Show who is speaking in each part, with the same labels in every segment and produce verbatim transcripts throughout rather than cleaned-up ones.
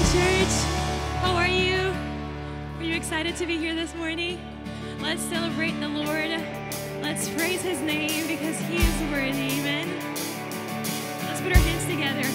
Speaker 1: church. How are you? Are you excited to be here this morning? Let's celebrate the Lord. Let's praise his name because he is worthy. Amen. Let's put our hands together.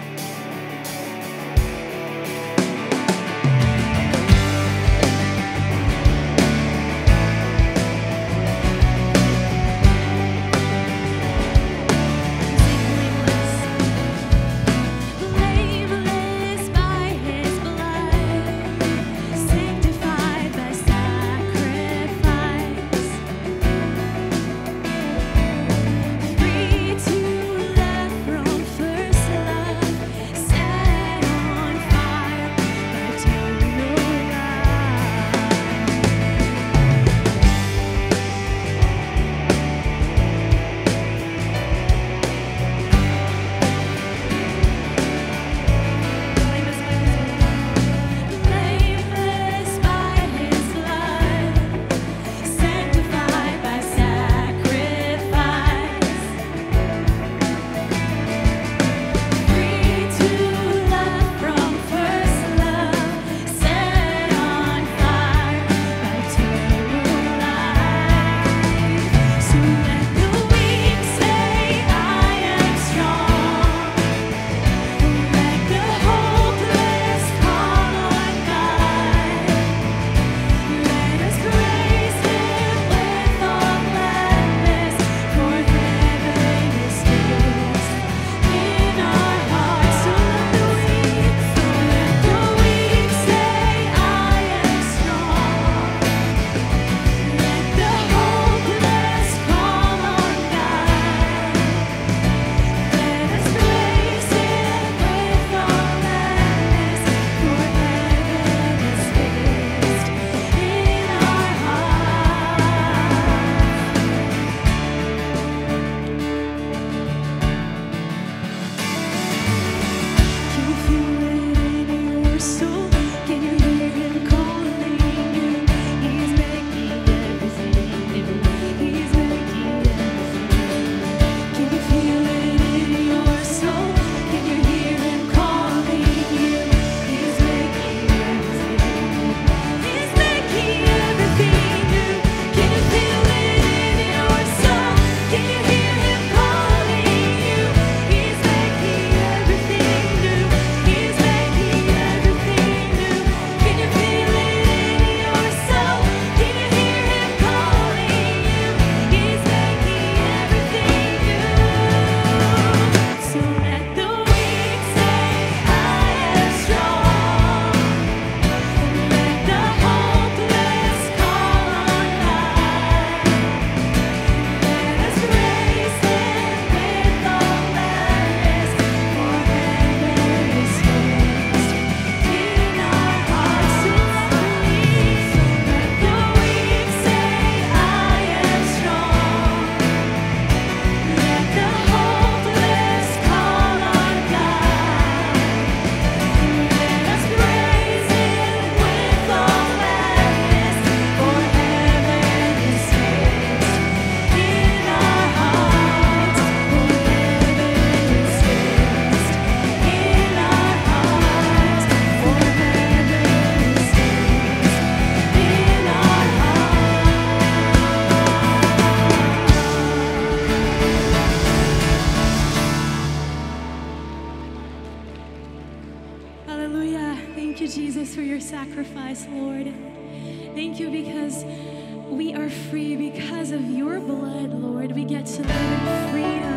Speaker 1: Jesus, for your sacrifice, Lord. Thank you because we are free because of your blood, Lord. We get to live in freedom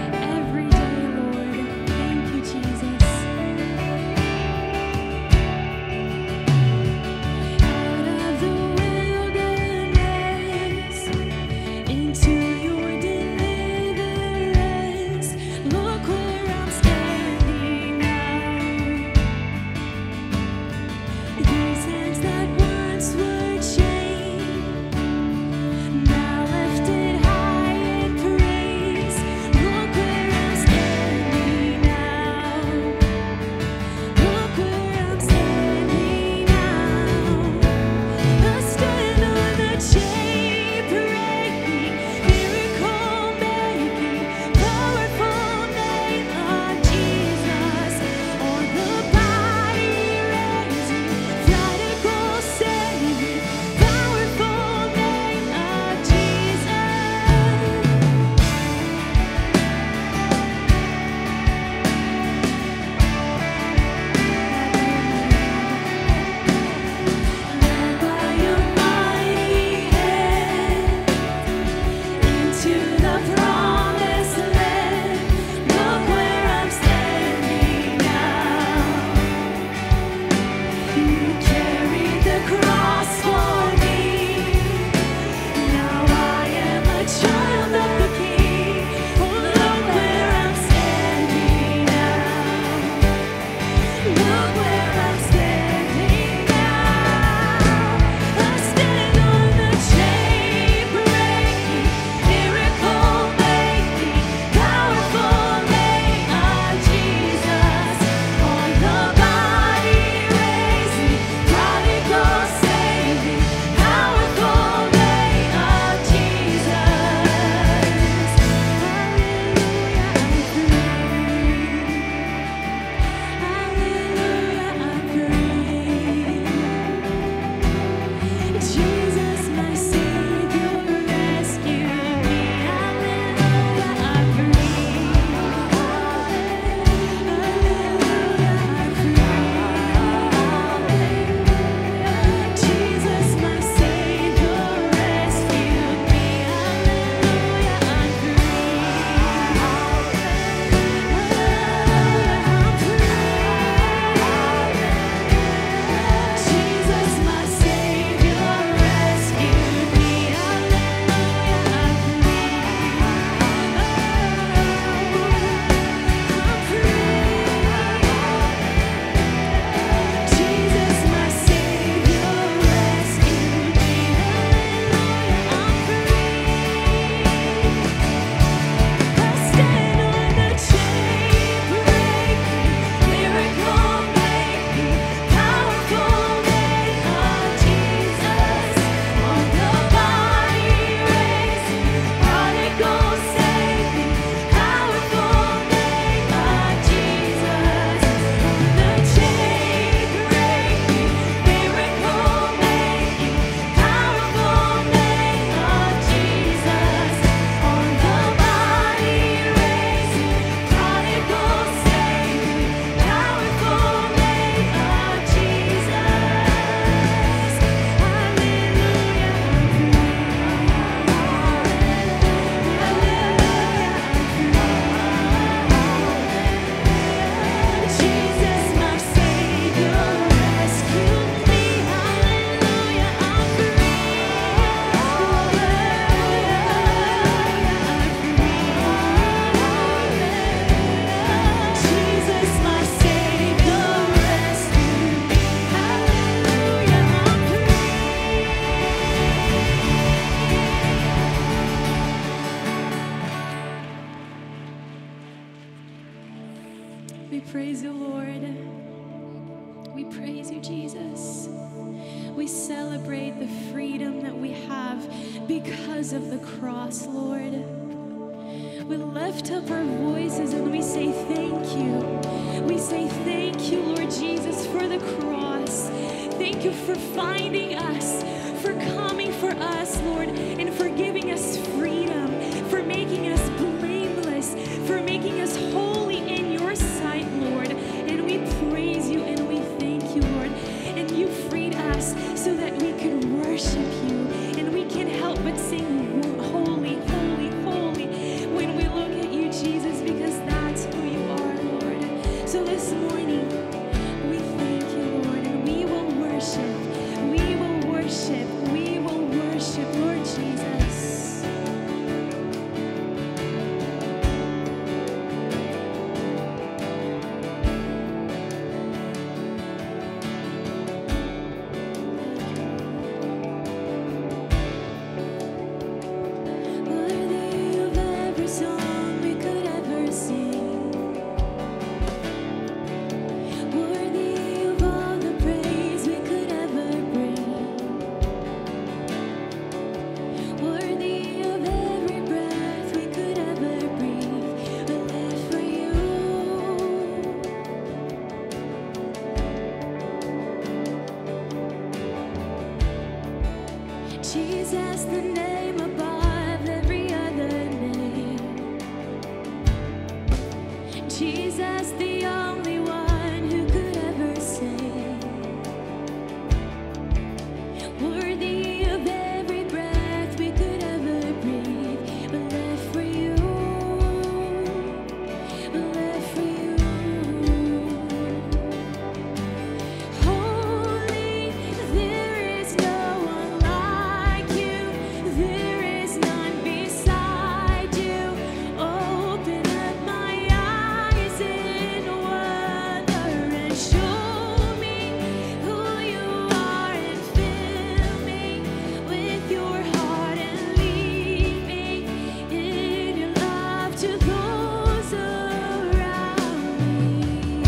Speaker 1: every day, Lord. Thank you, Jesus. Out of the wilderness, into your deliverance, look where I'm standing now. These hands that once were chained, now lifted high in praise. praise you, Lord. We praise you, Jesus. We celebrate the freedom that we have because of the cross, Lord. We lift up our voices and we say thank you. We say thank you, Lord Jesus, for the cross. Thank you for finding us, for coming for us, Lord, and for giving us freedom, for making us blameless, for making us holy in your sight, Lord. And we praise you and we thank you, Lord. And you freed us so that we could worship you, and we can't help but sing holy, holy, holy when we look at you, Jesus, because that's who you are, Lord. So this morning, we thank you, Lord, and we will worship. We will worship. We will worship, Lord Jesus. Worthy of every song we could ever sing. Worthy of all the praise we could ever bring. Worthy of every breath we could ever breathe. We live for you. Jesus, the name above every other name. Jesus, the only one who could ever save. Worthy of every breath we could ever breathe. We live for you. We live for you. Holy, there is no one like you. There is none beside you. Open up my eyes in wonder and show me who you are, and fill me with your heart and lead me in your love to those around me.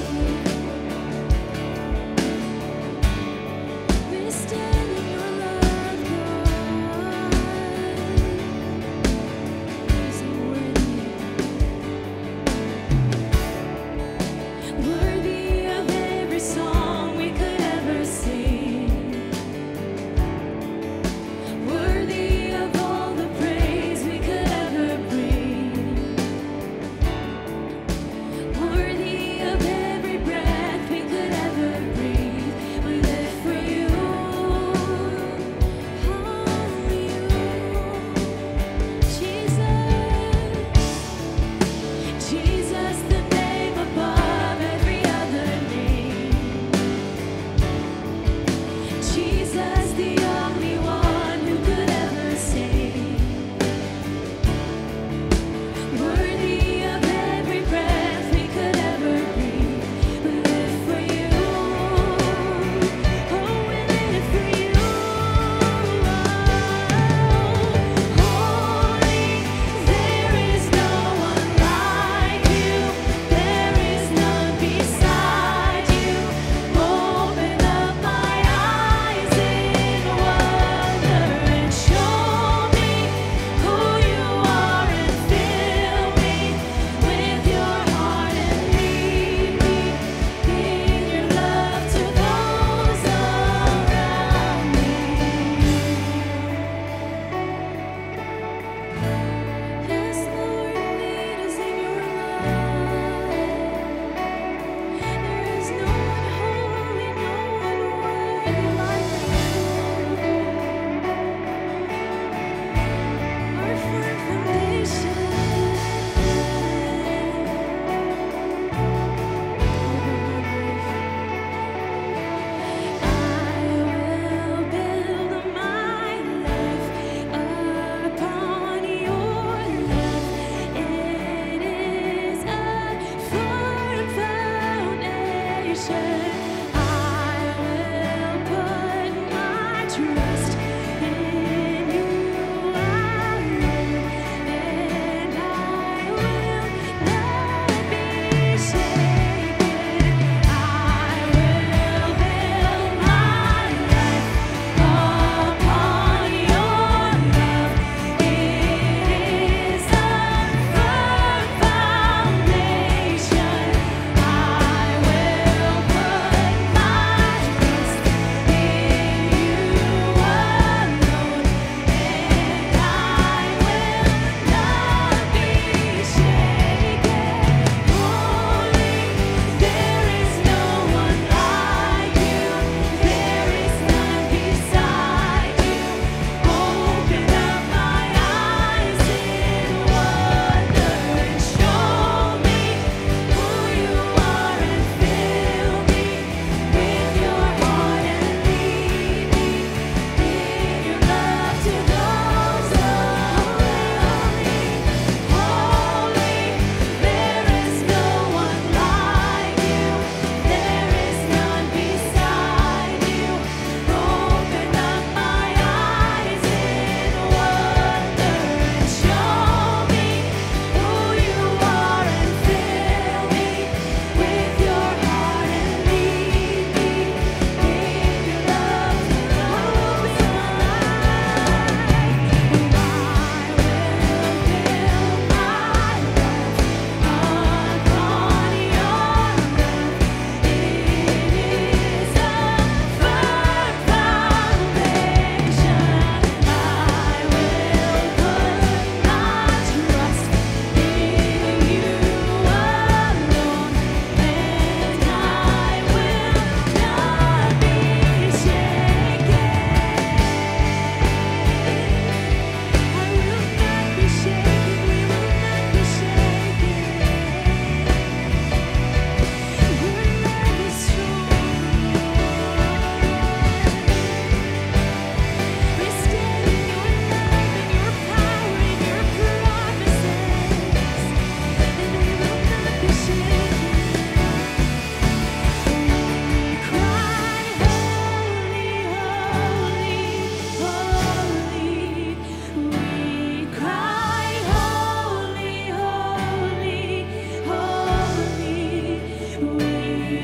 Speaker 1: We stand in your love, God. Is worthy, worthy of every song we could ever sing. Worthy of all the praise we could ever bring. Worthy of every breath we could ever breathe. We live for you. Only you, Jesus. Jesus, the name above every other name. Jesus, the only one who could ever save. Worthy of every breath we could ever breathe. We live for you. Oh, we live for you. Holy, there is no one like you. There is none beside you. Open up my eyes in wonder and show me who you are, and fill me with your heart and lead me in your love to those around me. Yes, Lord, lead us in your love. There is no one holy, no one worthy like you. Our firm foundation. I will build my life upon your love. It is a firm foundation. I will put my trust in you. I will, and I will not be shaken.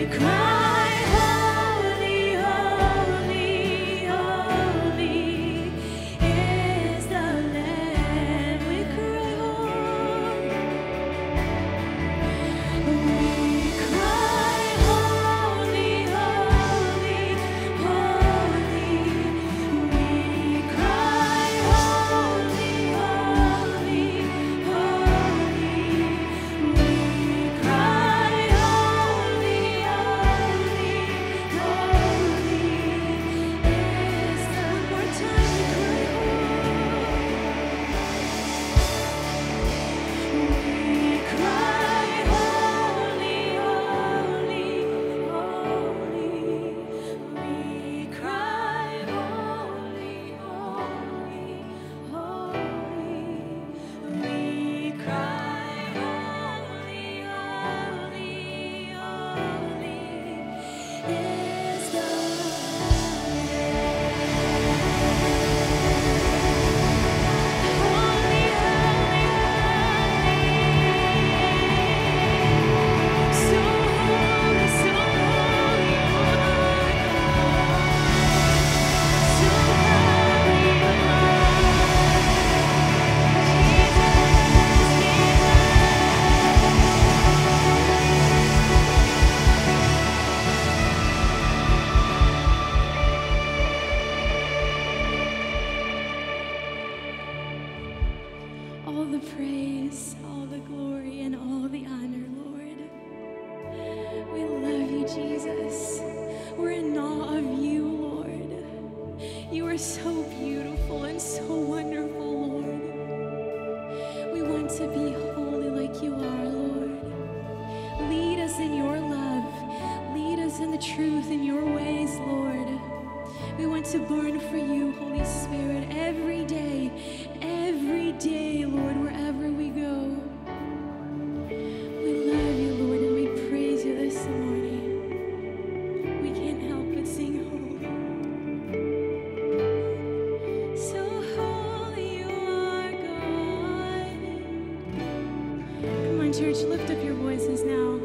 Speaker 1: Church, lift up your voices now.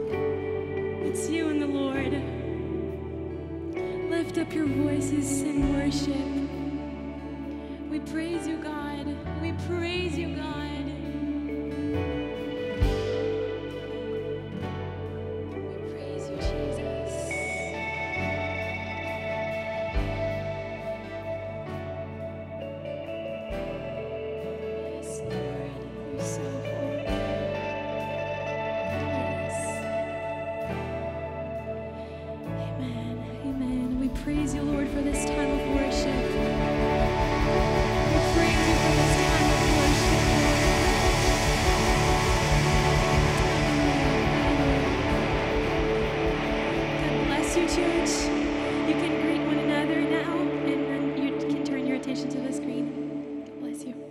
Speaker 1: It's you and the Lord. Lift up your voices in worship. We praise you, God. We praise you, God. Praise you, Lord, for this time of worship. We praise you for this time of worship. God bless you, church. You can greet one another now, and then you can turn your attention to the screen. God bless you.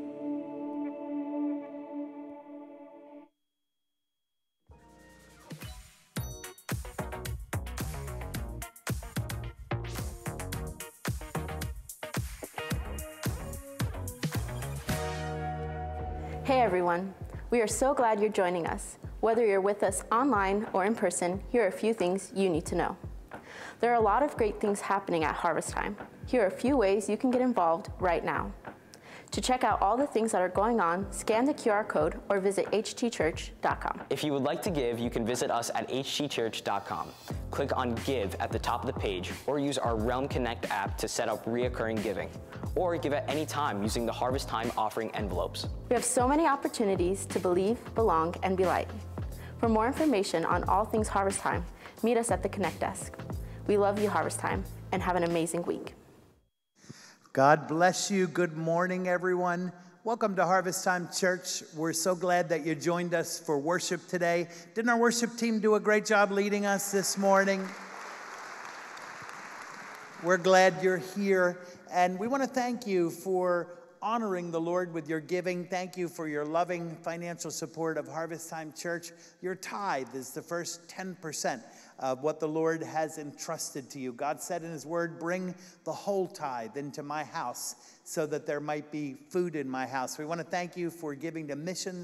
Speaker 2: Hey everyone, we are so glad you're joining us. Whether you're with us online or in person, here are a few things you need to know. There are a lot of great things happening at Harvest Time. Here are a few ways you can get involved right now. To check out all the things that are going on, scan the Q R code or visit h t church dot com.
Speaker 3: If you would like to give, you can visit us at h t church dot com. Click on Give at the top of the page, or use our Realm Connect app to set up reoccurring giving, or give at any time using the Harvest Time offering envelopes.
Speaker 2: We have so many opportunities to believe, belong, and be light. For more information on all things Harvest Time, meet us at the Connect desk. We love you, Harvest Time, and have an amazing week.
Speaker 4: God bless you. Good morning, everyone. Welcome to Harvest Time Church. We're so glad that you joined us for worship today. Didn't our worship team do a great job leading us this morning? We're glad you're here, and we want to thank you for honoring the Lord with your giving. Thank you for your loving financial support of Harvest Time Church. Your tithe is the first ten percent of what the Lord has entrusted to you. God said in his word, bring the whole tithe into my house so that there might be food in my house. We want to thank you for giving to missions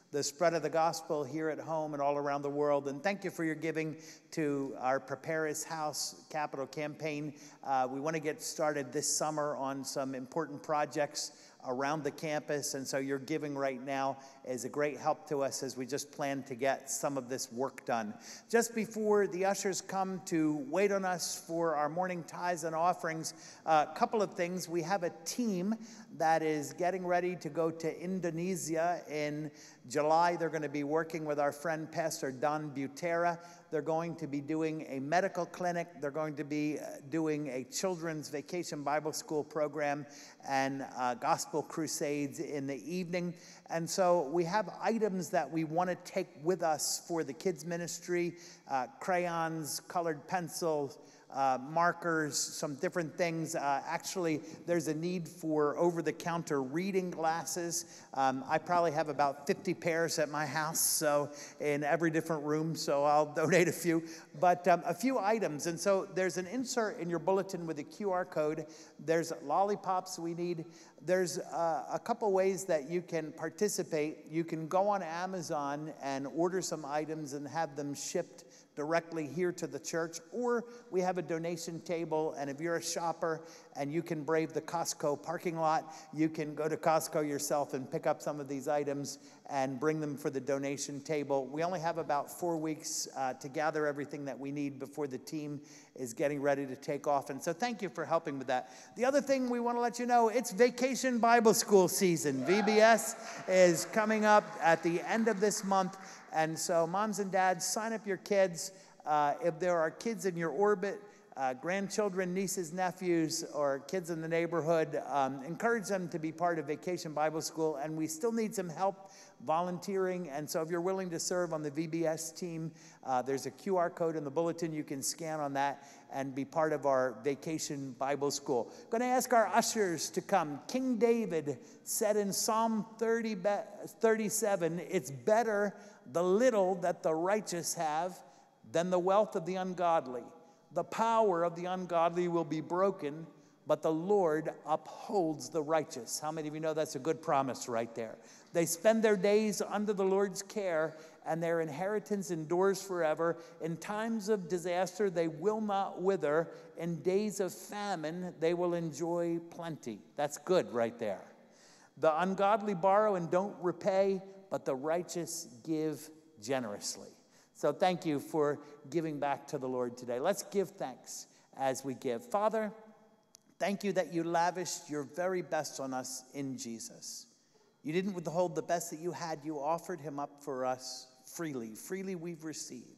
Speaker 4: the spread of the gospel here at home and all around the world. And thank you for your giving to our Prepare His House capital campaign. Uh, we want to get started this summer on some important projects around the campus, and so your giving right now is a great help to us as we just plan to get some of this work done. Just before the ushers come to wait on us for our morning tithes and offerings, a couple of things. We have a team that is getting ready to go to Indonesia in July. They're going to be working with our friend Pastor Don Butera. They're going to be doing a medical clinic. They're going to be doing a children's vacation Bible school program and uh, gospel crusades in the evening. And so we have items that we want to take with us for the kids ministry, uh, crayons, colored pencils, Uh, markers, some different things. Uh, actually, there's a need for over-the-counter reading glasses. Um, I probably have about fifty pairs at my house, so in every different room, so I'll donate a few. But um, a few items, and so there's an insert in your bulletin with a Q R code. There's lollipops we need. There's uh, a couple ways that you can participate. You can go on Amazon and order some items and have them shipped directly here to the church, or we have a donation table, and if you're a shopper and you can brave the Costco parking lot, you can go to Costco yourself and pick up some of these items and bring them for the donation table. We only have about four weeks uh, to gather everything that we need before the team is getting ready to take off, and so thank you for helping with that. The other thing we want to let you know, it's Vacation Bible School season. V B S is coming up at the end of this month. And so moms and dads, sign up your kids. Uh, if there are kids in your orbit, uh, grandchildren, nieces, nephews, or kids in the neighborhood, um, encourage them to be part of Vacation Bible School. And we still need some help volunteering. And so if you're willing to serve on the V B S team, uh, there's a Q R code in the bulletin. You can scan on that and be part of our Vacation Bible School. I'm going to ask our ushers to come. King David said in Psalm thirty, thirty-seven, it's better the little that the righteous have than the wealth of the ungodly. The power of the ungodly will be broken, but the Lord upholds the righteous. How many of you know that's a good promise right there? They spend their days under the Lord's care, and their inheritance endures forever. In times of disaster, they will not wither. In days of famine, they will enjoy plenty. That's good right there. The ungodly borrow and don't repay, but the righteous give generously. So thank you for giving back to the Lord today. Let's give thanks as we give. Father, thank you that you lavished your very best on us in Jesus. You didn't withhold the best that you had. You offered him up for us freely. Freely we've received.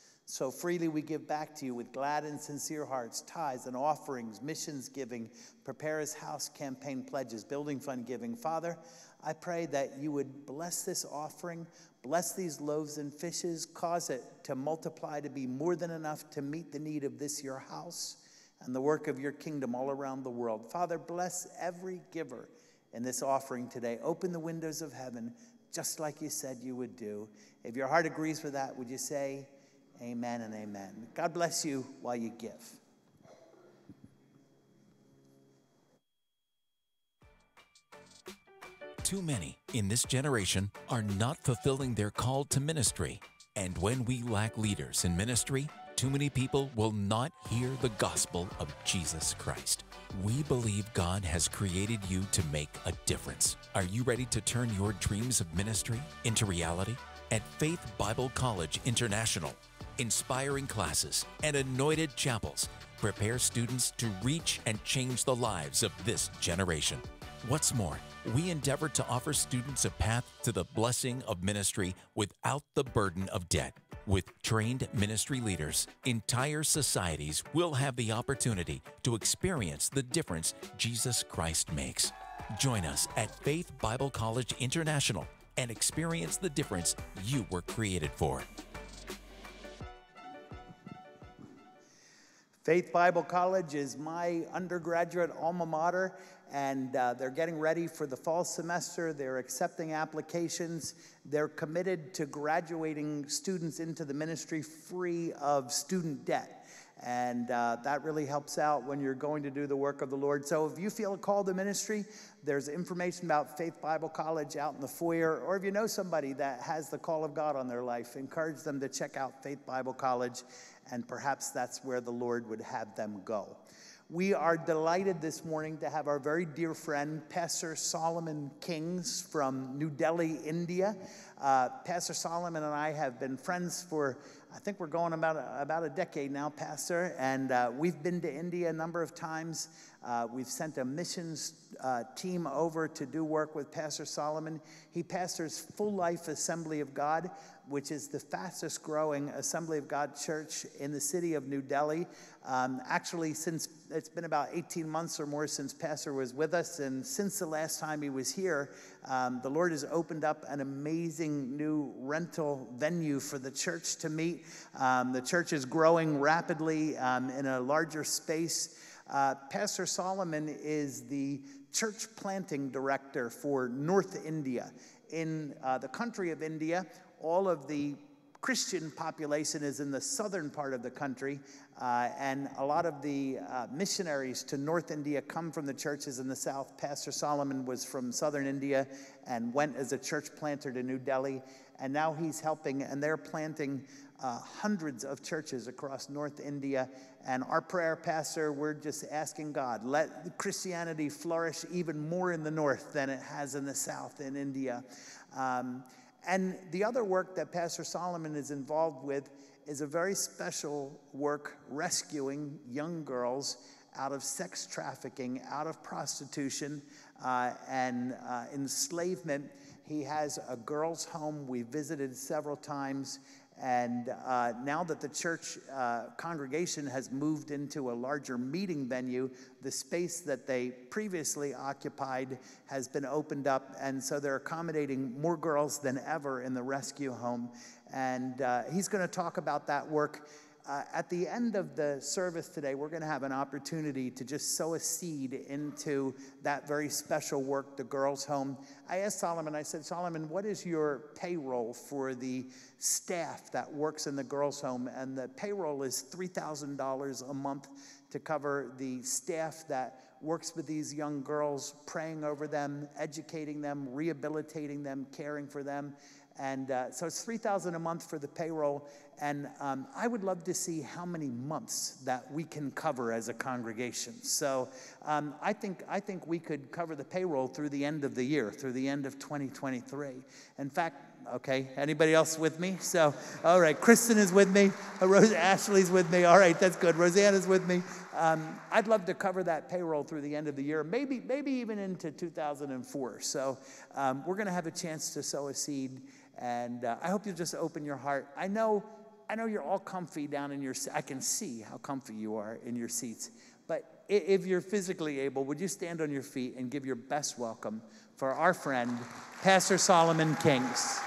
Speaker 4: So freely we give back to you with glad and sincere hearts, tithes and offerings, missions giving, Prepare His House campaign pledges, building fund giving. Father, I pray that you would bless this offering, bless these loaves and fishes, cause it to multiply to be more than enough to meet the need of this your house and the work of your kingdom all around the world. Father, bless every giver in this offering today. Open the windows of heaven just like you said you would do. If your heart agrees with that, would you say amen and amen? God bless you while you give.
Speaker 5: Too many in this generation are not fulfilling their call to ministry. And when we lack leaders in ministry, too many people will not hear the gospel of Jesus Christ. We believe God has created you to make a difference. Are you ready to turn your dreams of ministry into reality? At Faith Bible College International, inspiring classes and anointed chapels prepare students to reach and change the lives of this generation. What's more, we endeavor to offer students a path to the blessing of ministry without the burden of debt. With trained ministry leaders, entire societies will have the opportunity to experience the difference Jesus Christ makes. Join us at Faith Bible College International and experience the difference you were created for.
Speaker 4: Faith Bible College is my undergraduate alma mater, and uh, they're getting ready for the fall semester. They're accepting applications. They're committed to graduating students into the ministry free of student debt. And uh, that really helps out when you're going to do the work of the Lord. So if you feel a call to ministry, there's information about Faith Bible College out in the foyer. Or if you know somebody that has the call of God on their life, encourage them to check out Faith Bible College, and perhaps that's where the Lord would have them go. We are delighted this morning to have our very dear friend, Pastor Solomon Kings from New Delhi, India. Uh, Pastor Solomon and I have been friends for, I think we're going about a, about a decade now, Pastor, and uh, we've been to India a number of times. Uh, we've sent a missions uh, team over to do work with Pastor Solomon. He pastors Full Life Assembly of God, which is the fastest growing Assembly of God church in the city of New Delhi. Um, actually, since it's been about eighteen months or more since Pastor was with us, and since the last time he was here, um, the Lord has opened up an amazing new rental venue for the church to meet. Um, the church is growing rapidly um, in a larger space. Uh, Pastor Solomon is the church planting director for North India. In uh, the country of India, all of the Christian population is in the southern part of the country, uh, and a lot of the uh, missionaries to North India come from the churches in the south. Pastor Solomon was from southern India and went as a church planter to New Delhi, and now he's helping, and they're planting uh, hundreds of churches across North India. And our prayer, Pastor, we're just asking God, let Christianity flourish even more in the north than it has in the south in India. Um, And the other work that Pastor Solomon is involved with is a very special work rescuing young girls out of sex trafficking, out of prostitution, uh, and uh, enslavement. He has a girls' home we visited several times. And uh, now that the church uh, congregation has moved into a larger meeting venue, the space that they previously occupied has been opened up. And so they're accommodating more girls than ever in the rescue home. And uh, he's going to talk about that work. Uh, at the end of the service today, we're going to have an opportunity to just sow a seed into that very special work, the girls' home. I asked Solomon, I said, Solomon, what is your payroll for the staff that works in the girls' home? And the payroll is three thousand dollars a month to cover the staff that works with these young girls, praying over them, educating them, rehabilitating them, caring for them. And uh, so it's three thousand dollars a month for the payroll. And um, I would love to see how many months that we can cover as a congregation. So um, I think I think we could cover the payroll through the end of the year, through the end of twenty twenty-three. In fact, okay, anybody else with me? So, all right, Kristen is with me. Uh, Rose, Ashley's with me. All right, that's good. Rosanna's with me. Um, I'd love to cover that payroll through the end of the year, maybe maybe even into two thousand four. So um, we're going to have a chance to sow a seed. And uh, I hope you'll just open your heart. I know, I know you're all comfy down in your. I can see how comfy you are in your seats. But if you're physically able, would you stand on your feet and give your best welcome for our friend, Pastor Solomon Kings.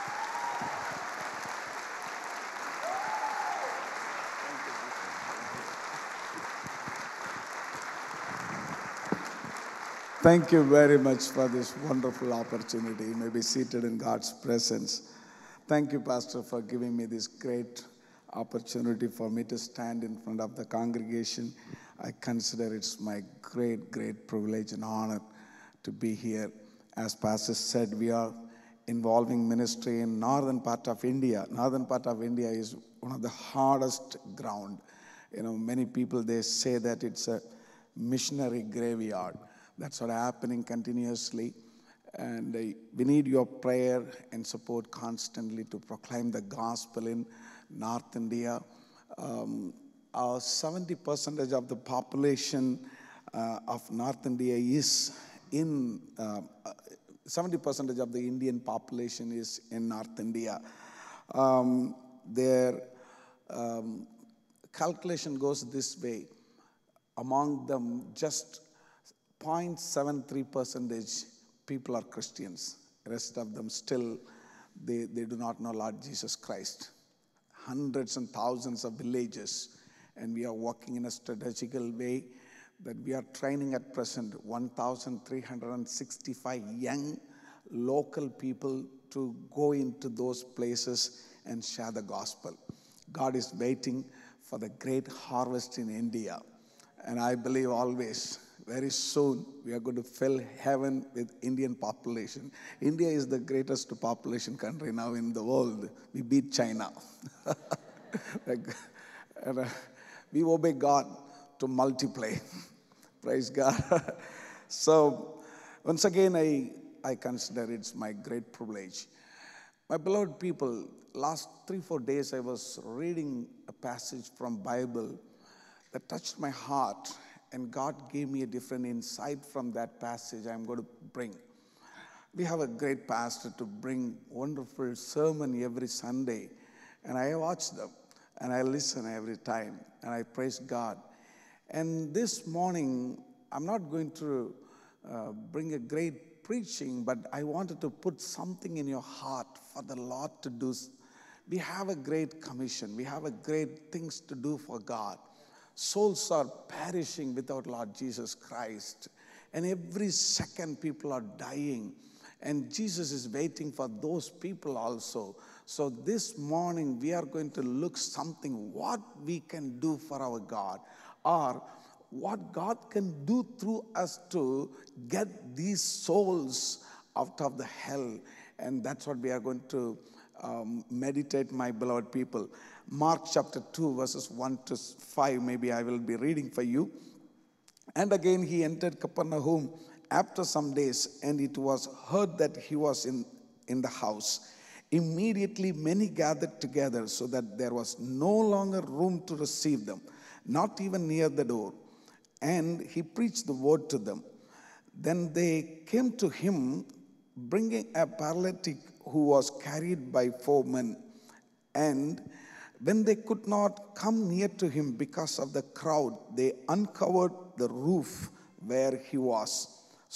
Speaker 6: Thank you very much for this wonderful opportunity. You may be seated in God's presence. Thank you, Pastor, for giving me this great opportunity for me to stand in front of the congregation. I consider it's my great, great privilege and honor to be here. As Pastor said, we are involving ministry in northern part of India. Northern part of India is one of the hardest ground. You know, many people, they say that it's a missionary graveyard. That's what's happening continuously. And uh, we need your prayer and support constantly to proclaim the gospel in North India. Um, our seventy percent of the population uh, of North India is in, uh, seventy percent of the Indian population is in North India. Um, their um, calculation goes this way. Among them, just zero point seven three percentage people are Christians. The rest of them still, they, they do not know Lord Jesus Christ. Hundreds and thousands of villages, and we are working in a strategical way that we are training at present one thousand three hundred sixty-five young local people to go into those places and share the gospel. God is waiting for the great harvest in India. And I believe always, very soon, we are going to fill heaven with Indian population. India is the greatest population country now in the world. We beat China. and, uh, we obey God to multiply. Praise God. So, once again, I, I consider it's my great privilege. My beloved people, last three, four days I was reading a passage from Bible that touched my heart, and God gave me a different insight from that passage I'm going to bring. We have a great pastor to bring wonderful sermon every Sunday, and I watch them, and I listen every time, and I praise God. And this morning, I'm not going to uh, bring a great preaching, but I wanted to put something in your heart for the Lord to do. We have a great commission. We have a great things to do for God. Souls are perishing without Lord Jesus Christ. And every second people are dying. And Jesus is waiting for those people also. So this morning we are going to look something what we can do for our God, or what God can do through us to get these souls out of the hell. And that's what we are going to um, meditate, my beloved people. Mark chapter two, verses one to five, maybe I will be reading for you. And again he entered Capernaum after some days, and it was heard that he was in, in the house. Immediately many gathered together, so that there was no longer room to receive them, not even near the door. And he preached the word to them. Then they came to him, bringing a paralytic who was carried by four men. And when they could not come near to him because of the crowd, they uncovered the roof where he was.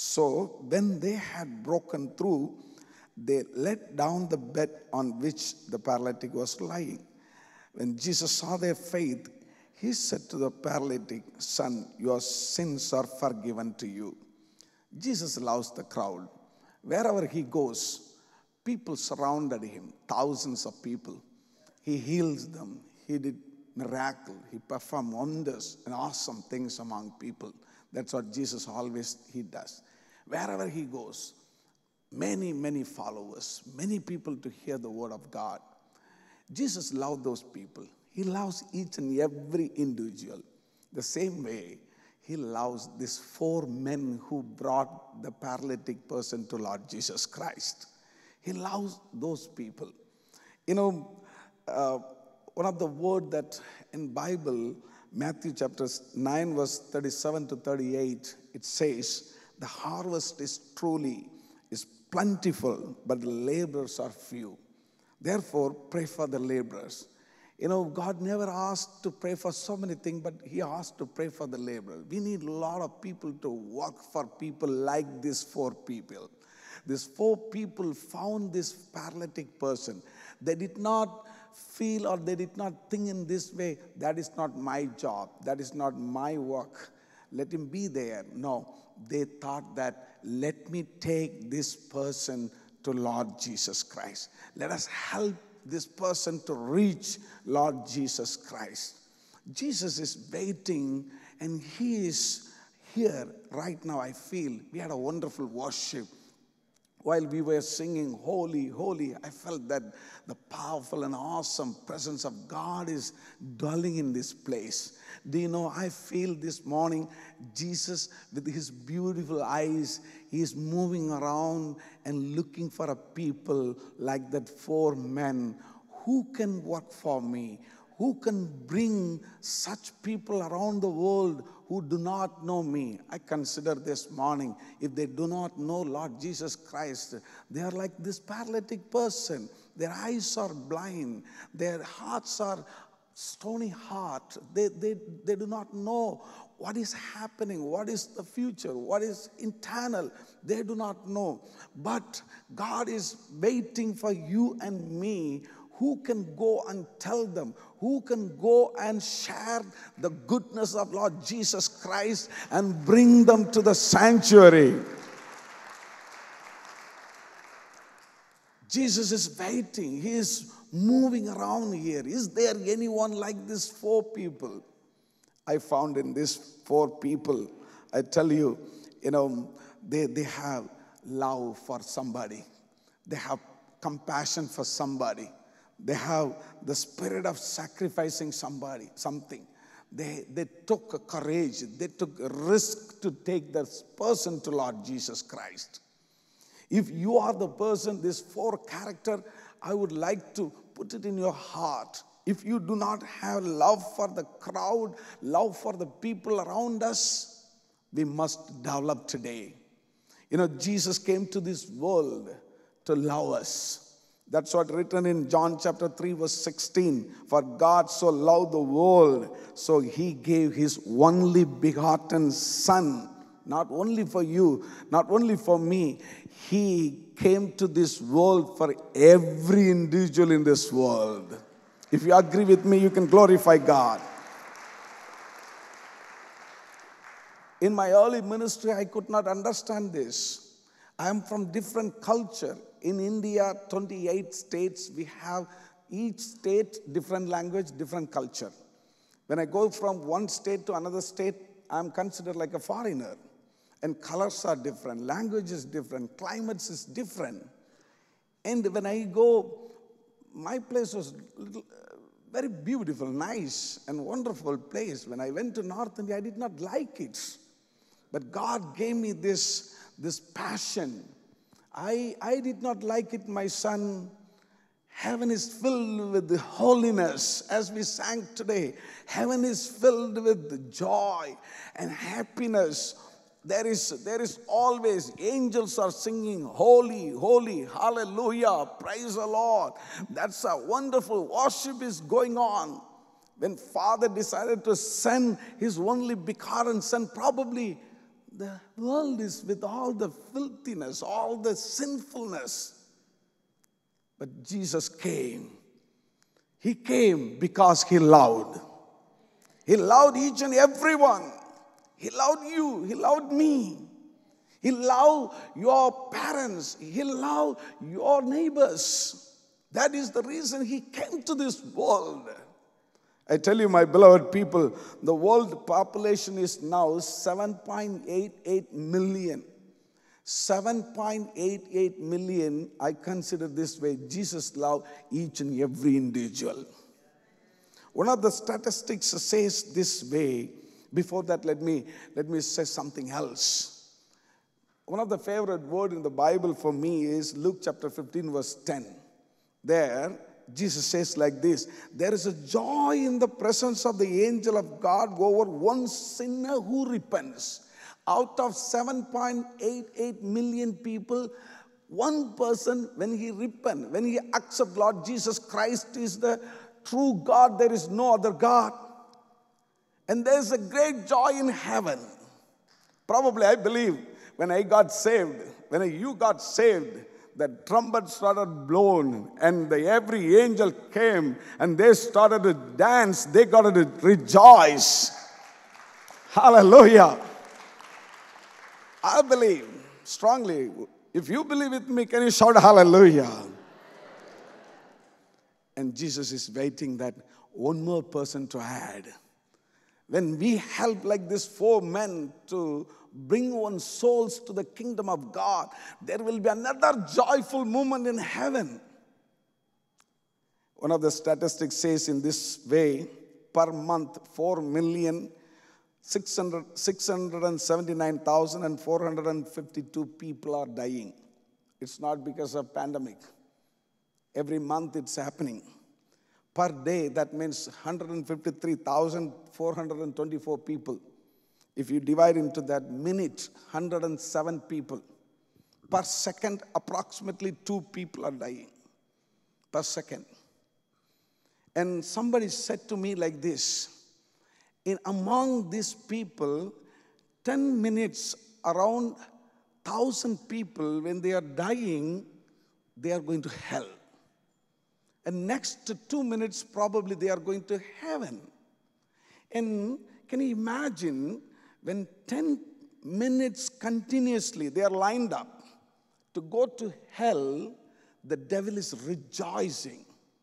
Speaker 6: So when they had broken through, they let down the bed on which the paralytic was lying. When Jesus saw their faith, he said to the paralytic, "Son, your sins are forgiven to you." Jesus loves the crowd. Wherever he goes, people surrounded him, thousands of people. He heals them. He did miracles. He performed wonders and awesome things among people. That's what Jesus always he does. Wherever he goes, many, many followers, many people to hear the word of God. Jesus loved those people. He loves each and every individual. The same way, he loves these four men who brought the paralytic person to Lord Jesus Christ. He loves those people. You know, uh, one of the word that in Bible, Matthew chapter nine, verse thirty-seven to thirty-eight, it says, the harvest is truly, is plentiful, but the laborers are few. Therefore, pray for the laborers. You know, God never asked to pray for so many things, but he asked to pray for the laborers. We need a lot of people to work for people like these four people. These four people found this paralytic person. They did not feel or they did not think in this way, that is not my job, that is not my work. Let him be there. No, they thought that, let me take this person to Lord Jesus Christ. Let us help this person to reach Lord Jesus Christ. Jesus is waiting, and he is here right now. I feel we had a wonderful worship. While we were singing, holy, holy, I felt that the powerful and awesome presence of God is dwelling in this place. Do you know, I feel this morning, Jesus with his beautiful eyes, he is moving around and looking for a people like that four men. Who can work for me? Who can bring such people around the world who do not know me? I consider this morning, if they do not know Lord Jesus Christ, they are like this paralytic person. Their eyes are blind. Their hearts are stony heart. They, they, they do not know what is happening, what is the future, what is eternal. They do not know. But God is waiting for you and me. Who can go and tell them? Who can go and share the goodness of Lord Jesus Christ and bring them to the sanctuary? Jesus is waiting. He is moving around here. Is there anyone like these four people? I found in these four people, I tell you, you know, they, they have love for somebody. They have compassion for somebody. They have the spirit of sacrificing somebody, something. They, they took a courage. They took a risk to take this person to Lord Jesus Christ. If you are the person, this four character, I would like to put it in your heart. If you do not have love for the crowd, love for the people around us, we must develop today. You know, Jesus came to this world to love us. That's what written in John chapter three verse sixteen. For God so loved the world, so he gave his only begotten Son. Not only for you, not only for me. He came to this world for every individual in this world. If you agree with me, you can glorify God. In my early ministry, I could not understand this. I am from different culture. In India, twenty-eight states, we have each state different language, different culture. When I go from one state to another state, I am considered like a foreigner. And colors are different, language is different, climates is different. And when I go, my place was little, uh, very beautiful, nice, and wonderful place. When I went to North India, I did not like it. But God gave me this, this passion. I, I did not like it, my son. Heaven is filled with the holiness, as we sang today. Heaven is filled with the joy and happiness. There is, there is always, angels are singing, holy, holy, hallelujah, praise the Lord. That's a wonderful worship is going on. When Father decided to send his only begotten Son, probably the world is with all the filthiness, all the sinfulness. But Jesus came. He came because he loved. He loved each and every one. He loved you. He loved me. He loved your parents. He loved your neighbors. That is the reason he came to this world. I tell you, my beloved people, the world population is now seven point eight eight million. seven point eight eight million, I consider this way, Jesus loved each and every individual. One of the statistics says this way. Before that, let me, let me say something else. One of the favorite words in the Bible for me is Luke chapter fifteen, verse ten. There, Jesus says like this, there is a joy in the presence of the angel of God over one sinner who repents. Out of seven point eight eight million people, one person, when he repents, when he accepts Lord Jesus Christ is the true God, there is no other God. And there's a great joy in heaven. Probably, I believe, when I got saved, when you got saved, the trumpet started blown, and the, every angel came, and they started to dance. They got to rejoice. Hallelujah. I believe strongly. If you believe with me, can you shout hallelujah? And Jesus is waiting that one more person to add. When we help like these four men to bring one souls to the kingdom of God, there will be another joyful moment in heaven. One of the statistics says in this way, per month, four million six hundred, six hundred seventy-nine thousand four hundred fifty-two people are dying. It's not because of pandemic. Every month it's happening. Per day, that means one hundred fifty-three thousand four hundred twenty-four people. If you divide into that minute, one hundred seven people. Per second, approximately two people are dying. Per second. And somebody said to me like this, in among these people, ten minutes, around one thousand people, when they are dying, they are going to hell. And next to two minutes, probably they are going to heaven. And can you imagine when ten minutes continuously they are lined up to go to hell, the devil is rejoicing.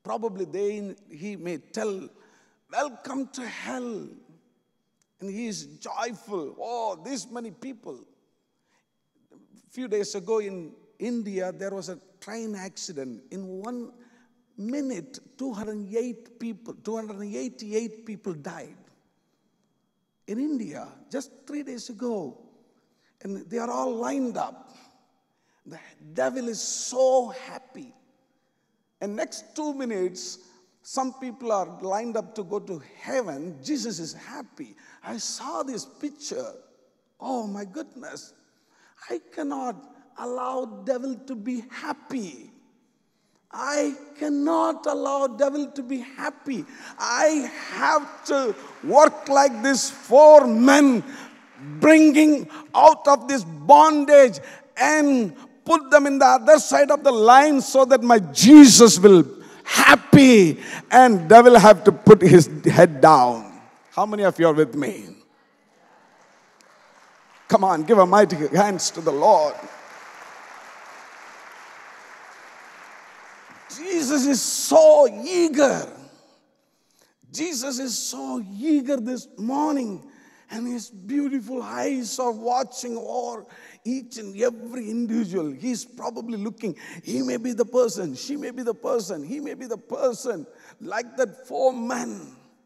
Speaker 6: Probably they, he may tell, welcome to hell. And he is joyful. Oh, this many people. A few days ago in India, there was a train accident. In one minute, two hundred eight people, two hundred eighty-eight people died. In India, just three days ago. And they are all lined up. The devil is so happy. And next two minutes, some people are lined up to go to heaven. Jesus is happy. I saw this picture. Oh my goodness. I cannot allow devil to be happy. I cannot allow devil to be happy. I have to work like these four men, bringing out of this bondage and put them in the other side of the line so that my Jesus will happy and devil have to put his head down. How many of you are with me? Come on, give a mighty hands to the Lord. Jesus is so eager. Jesus is so eager this morning. And his beautiful eyes are watching over each and every individual. He's probably looking. He may be the person. She may be the person. He may be the person. Like that four men.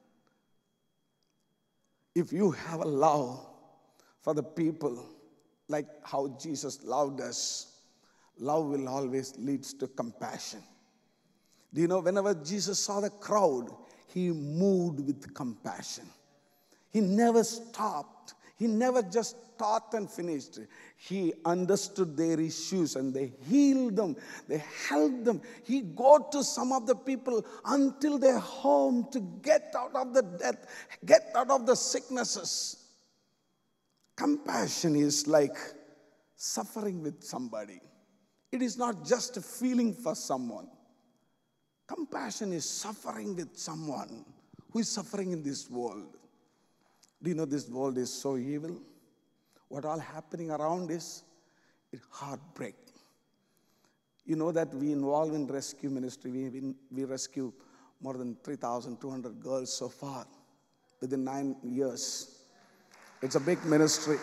Speaker 6: If you have a love for the people, like how Jesus loved us, love will always lead to compassion. Do you know, whenever Jesus saw the crowd, he moved with compassion. He never stopped. He never just taught and finished. He understood their issues and they healed them. They helped them. He go to some of the people until their home to get out of the death, get out of the sicknesses. Compassion is like suffering with somebody. It is not just a feeling for someone. Compassion is suffering with someone who is suffering in this world. Do you know this world is so evil? What all happening around is it heartbreak. You know that we involve in rescue ministry. We, we rescue more than three thousand two hundred girls so far within nine years. It's a big ministry.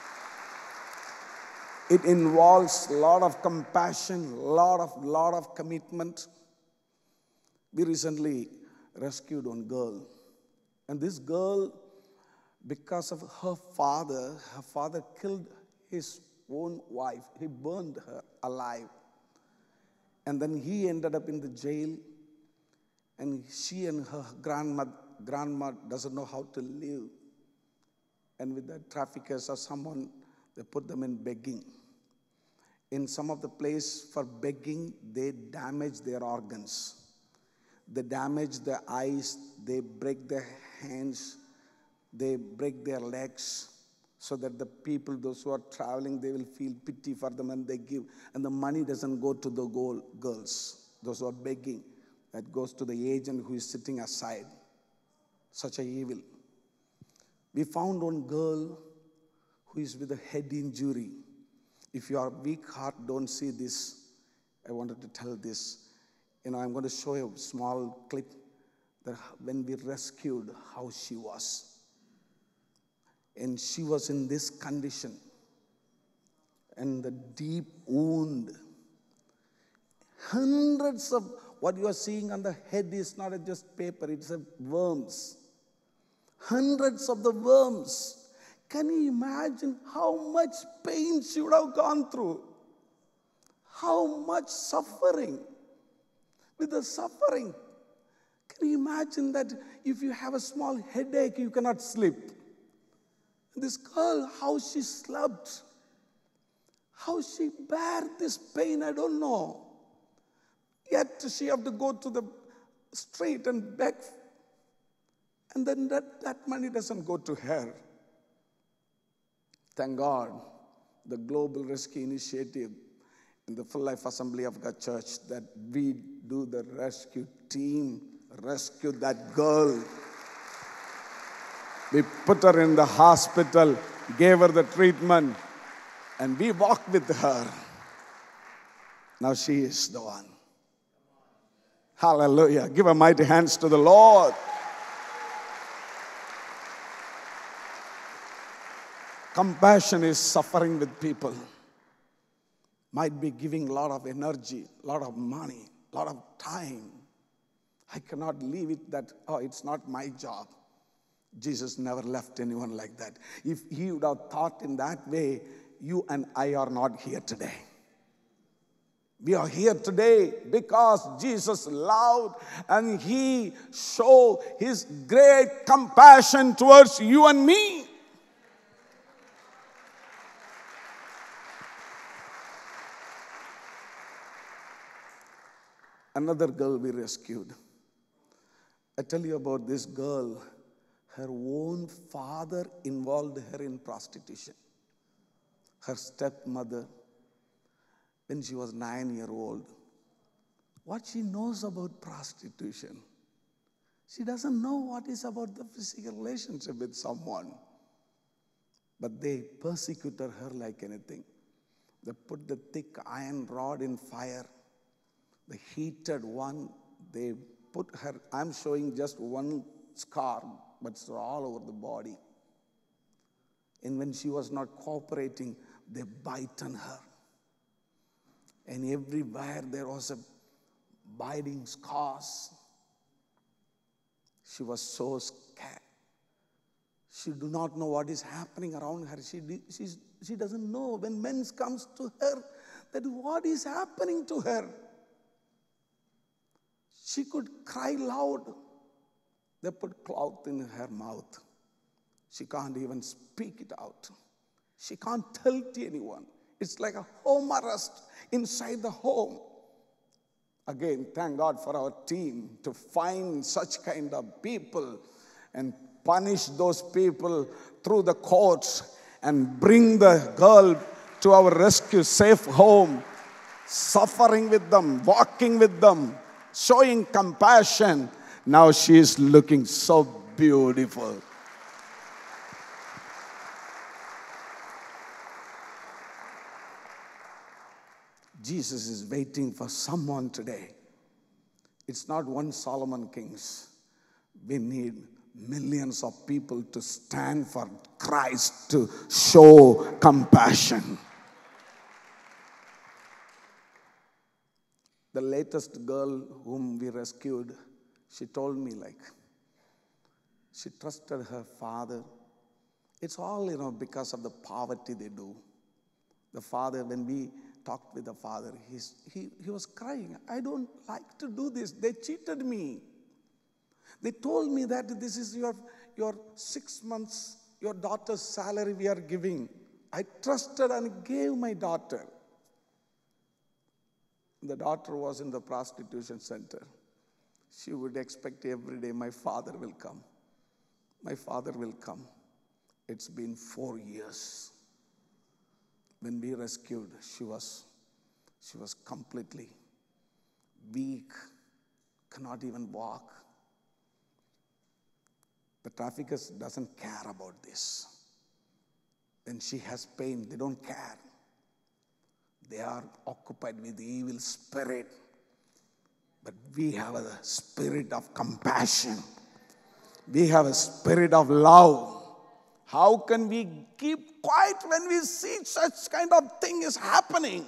Speaker 6: It involves a lot of compassion, a lot of, lot of commitment. We recently rescued one girl. And this girl, because of her father, her father killed his own wife. He burned her alive. And then he ended up in the jail. And she and her grandma, grandma doesn't know how to live. And with the traffickers or someone, they put them in begging. In some of the place for begging, they damage their organs. They damage their eyes. They break their hands. They break their legs so that the people, those who are traveling, they will feel pity for them and they give. And the money doesn't go to the girls, those who are begging. That goes to the agent who is sitting aside. Such a evil. We found one girl who is with a head injury. If you are weak heart, don't see this. I wanted to tell this. You know, I'm going to show you a small clip that when we rescued, how she was. And she was in this condition. And the deep wound. Hundreds of, what you are seeing on the head is not just paper, it's a worms. Hundreds of the worms. Can you imagine how much pain she would have gone through? How much suffering. With the suffering, can you imagine that if you have a small headache, you cannot sleep? This girl, how she slept, how she bare this pain, I don't know. Yet she have to go to the street and beg. And then that, that money doesn't go to her. Thank God, the Global Rescue Initiative in the Full Life Assembly of God Church, that we do the rescue team, rescue that girl. We put her in the hospital, gave her the treatment, and we walked with her. Now she is the one. Hallelujah. Give a mighty hands to the Lord. Compassion is suffering with people. Might be giving a lot of energy, a lot of money, a lot of time. I cannot leave it that, oh, it's not my job. Jesus never left anyone like that. If he would have thought in that way, you and I are not here today. We are here today because Jesus loved and he showed his great compassion towards you and me. Another girl we rescued. I tell you about this girl. Her own father involved her in prostitution. Her stepmother, when she was nine years old, what she knows about prostitution? She doesn't know what is about the physical relationship with someone. But they persecuted her like anything. They put the thick iron rod in fire. The heated one, they put her, I'm showing just one scar, but it's all over the body. And when she was not cooperating, they bite on her. And everywhere there was a biting scars. She was so scared. She do not know what is happening around her. She, she's, she doesn't know when men comes to her that what is happening to her. She could cry loud. They put cloth in her mouth. She can't even speak it out. She can't tell to anyone. It's like a home arrest inside the home. Again, thank God for our team to find such kind of people and punish those people through the courts and bring the girl to our rescue safe home, suffering with them, walking with them, showing compassion. Now she is looking so beautiful. Jesus is waiting for someone today. It's not one Solomon Kings. We need millions of people to stand for Christ, to show compassion. The latest girl whom we rescued, she told me like, she trusted her father. It's all, you know, because of the poverty they do. The father, when we talked with the father, he's, he, he was crying. I don't like to do this. They cheated me. They told me that this is your, your six months, your daughter's salary we are giving. I trusted and gave my daughter. The daughter was in the prostitution center. She would expect every day, my father will come. My father will come. It's been four years. When we rescued, she was, she was completely weak, cannot even walk. The traffickers doesn't care about this. When she has pain, they don't care. They are occupied with the evil spirit. But we have a spirit of compassion. We have a spirit of love. How can we keep quiet when we see such kind of thing is happening?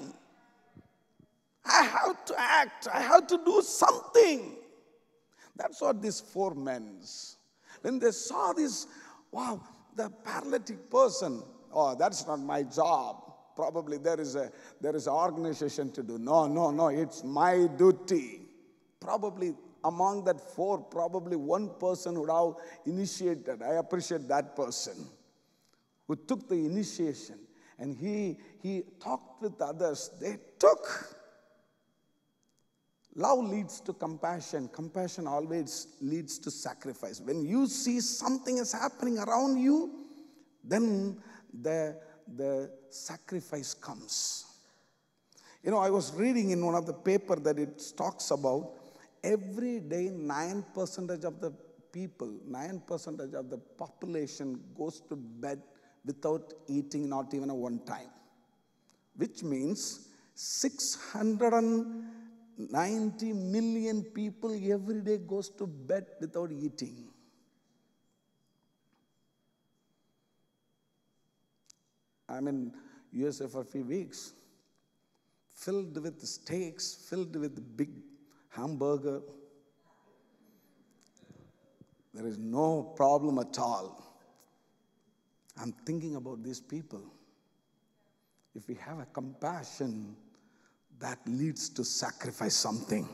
Speaker 6: I have to act. I have to do something. That's what these four men, when they saw this, wow, the paralytic person, oh, that's not my job. Probably there is a there is an organization to do. No, no, no, it's my duty. Probably among that four, probably one person would have initiated. I appreciate that person who took the initiation. And he, he talked with others. They took. Love leads to compassion. Compassion always leads to sacrifice. When you see something is happening around you, then the, the sacrifice comes. You know, I was reading in one of the paper that it talks about every day nine percent of the people, nine percent of the population goes to bed without eating, not even a one time. Which means six hundred ninety million people every day goes to bed without eating. I'm in U S A for a few weeks, filled with steaks, filled with big hamburger. There is no problem at all. I'm thinking about these people. If we have a compassion, that leads to sacrifice something.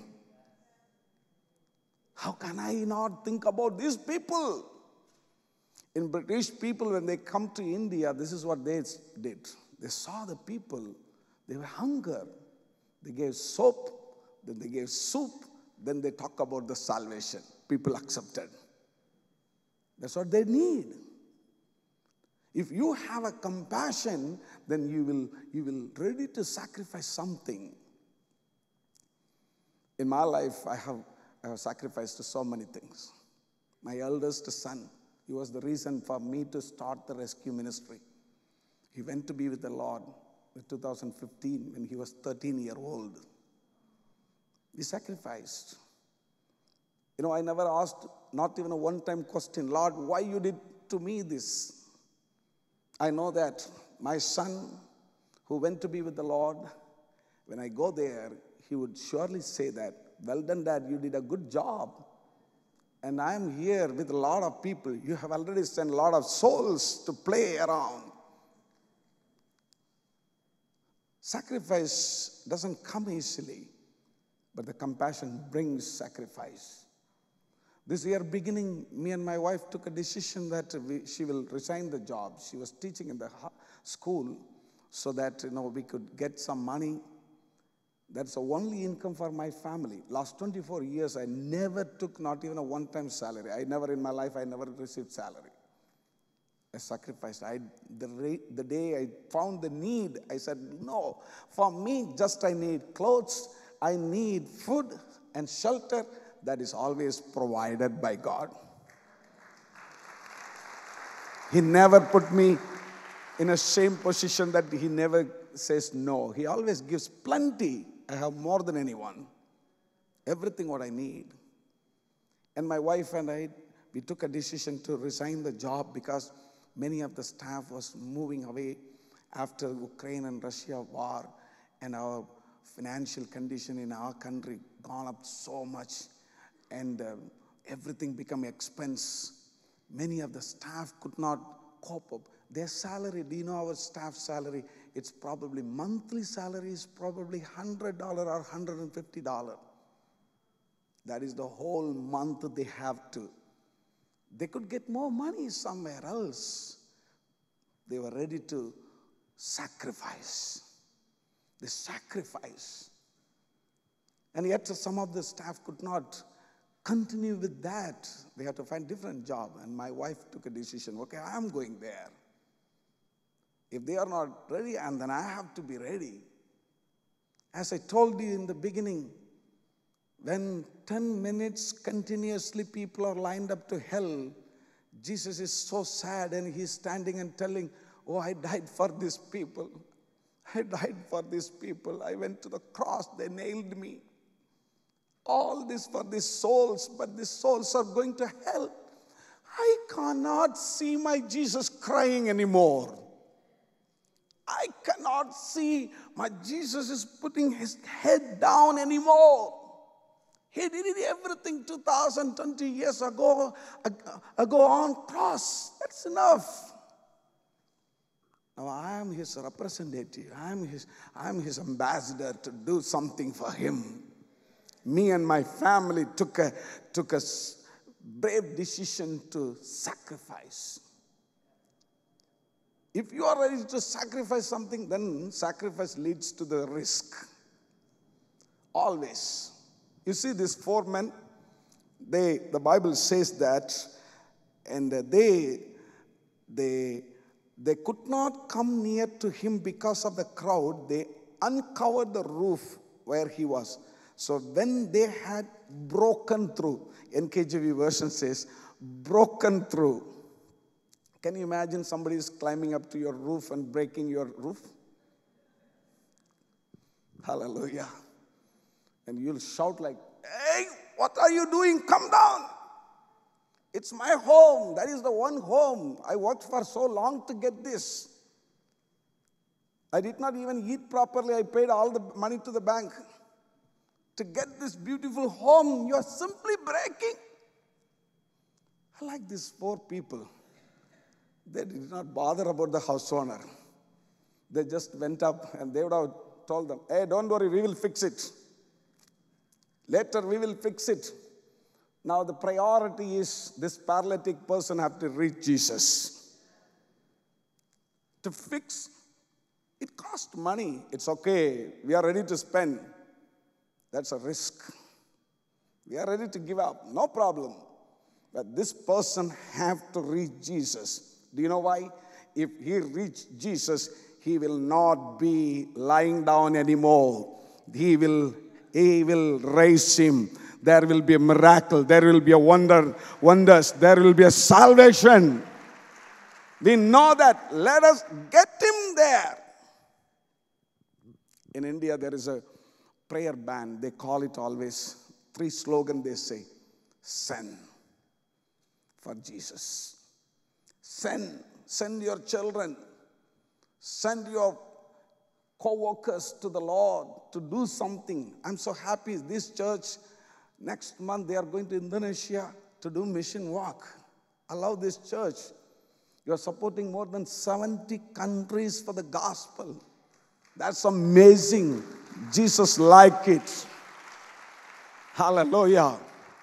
Speaker 6: How can I not think about these people? In British people, when they come to India, this is what they did. They saw the people. They were hunger. They gave soap, then they gave soup, then they talk about the salvation. People accepted. That's what they need. If you have a compassion, then you will, you will ready to sacrifice something. In my life, I have, I have sacrificed so many things. My eldest son, he was the reason for me to start the rescue ministry. He went to be with the Lord in two thousand fifteen when he was thirteen years old. We sacrificed. You know, I never asked, not even a one-time question, Lord, why you did to me this? I know that my son who went to be with the Lord, when I go there, he would surely say that, well done, Dad, you did a good job. And I'm here with a lot of people. You have already sent a lot of souls to play around. Sacrifice doesn't come easily, but the compassion brings sacrifice. This year beginning, me and my wife took a decision that we, she will resign the job. She was teaching in the school so that, you know, we could get some money. That's the only income for my family. Last twenty-four years, I never took not even a one-time salary. I never in my life, I never received salary. I sacrificed. I, the, rate, the day I found the need, I said, no, for me, just I need clothes, I need food and shelter. That is always provided by God. He never put me in a shame position that he never says no. He always gives plenty. I have more than anyone. Everything what I need. And my wife and I, we took a decision to resign the job because many of the staff was moving away after Ukraine and Russia war, and our financial condition in our country gone up so much. And uh, everything became expense. Many of the staff could not cope up. Their salary, do you know our staff salary? It's probably monthly salary is probably one hundred dollars or one hundred fifty dollars. That is the whole month they have to. They could get more money somewhere else. They were ready to sacrifice. They sacrifice. And yet some of the staff could not continue with that. They had to find different job. And my wife took a decision, okay, I'm going there. If they are not ready, and then I have to be ready. As I told you in the beginning, when ten minutes continuously people are lined up to hell, Jesus is so sad and he's standing and telling, oh, I died for these people. I died for these people. I went to the cross, they nailed me. All this for these souls, but these souls are going to hell. I cannot see my Jesus crying anymore. I cannot see my Jesus is putting his head down anymore. He did everything two thousand twenty years ago, ago on cross. That's enough. Now I am his representative. I am his, I am his ambassador to do something for him. Me and my family took a, took a brave decision to sacrifice. If you are ready to sacrifice something, then sacrifice leads to the risk. Always. You see these four men, they, the Bible says that, and they, they, they could not come near to him because of the crowd. They uncovered the roof where he was. So when they had broken through, N K J V version says, broken through. Can you imagine somebody is climbing up to your roof and breaking your roof? Hallelujah. And you'll shout like, hey, what are you doing? Come down. It's my home. That is the one home. I worked for so long to get this. I did not even eat properly. I paid all the money to the bank to get this beautiful home. You are simply breaking. I like these four people. They did not bother about the house owner. They just went up and they would have told them, hey, don't worry, we will fix it. Later we will fix it. Now the priority is this paralytic person have to reach Jesus. To fix, it costs money. It's okay. We are ready to spend. That's a risk. We are ready to give up. No problem. But this person have to reach Jesus. Do you know why? If he reach Jesus, he will not be lying down anymore. He will, he will raise him. There will be a miracle. There will be a wonder, wonders. There will be a salvation. We know that. Let us get him there. In India, there is a prayer band. They call it always, three slogans they say. Send for Jesus. Send. Send your children. Send your co-workers to the Lord to do something. I'm so happy this church, next month they are going to Indonesia to do mission work. I love this church. You are supporting more than seventy countries for the gospel. That's amazing. Jesus liked it. Hallelujah.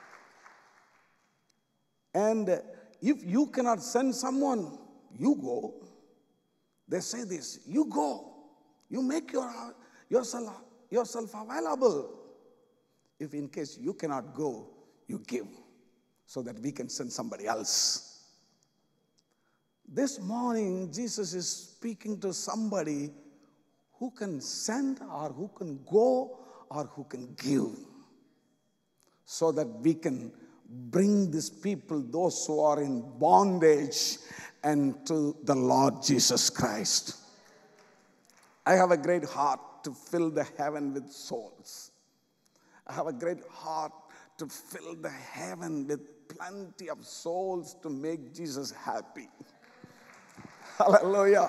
Speaker 6: And if you cannot send someone, you go. They say this, you go. You make your, yourself, yourself available. If in case you cannot go, you give so that we can send somebody else. This morning, Jesus is speaking to somebody who can send or who can go or who can give so that we can bring these people, those who are in bondage, and to the Lord Jesus Christ. I have a great heart to fill the heaven with souls. I have a great heart to fill the heaven with plenty of souls to make Jesus happy. Hallelujah.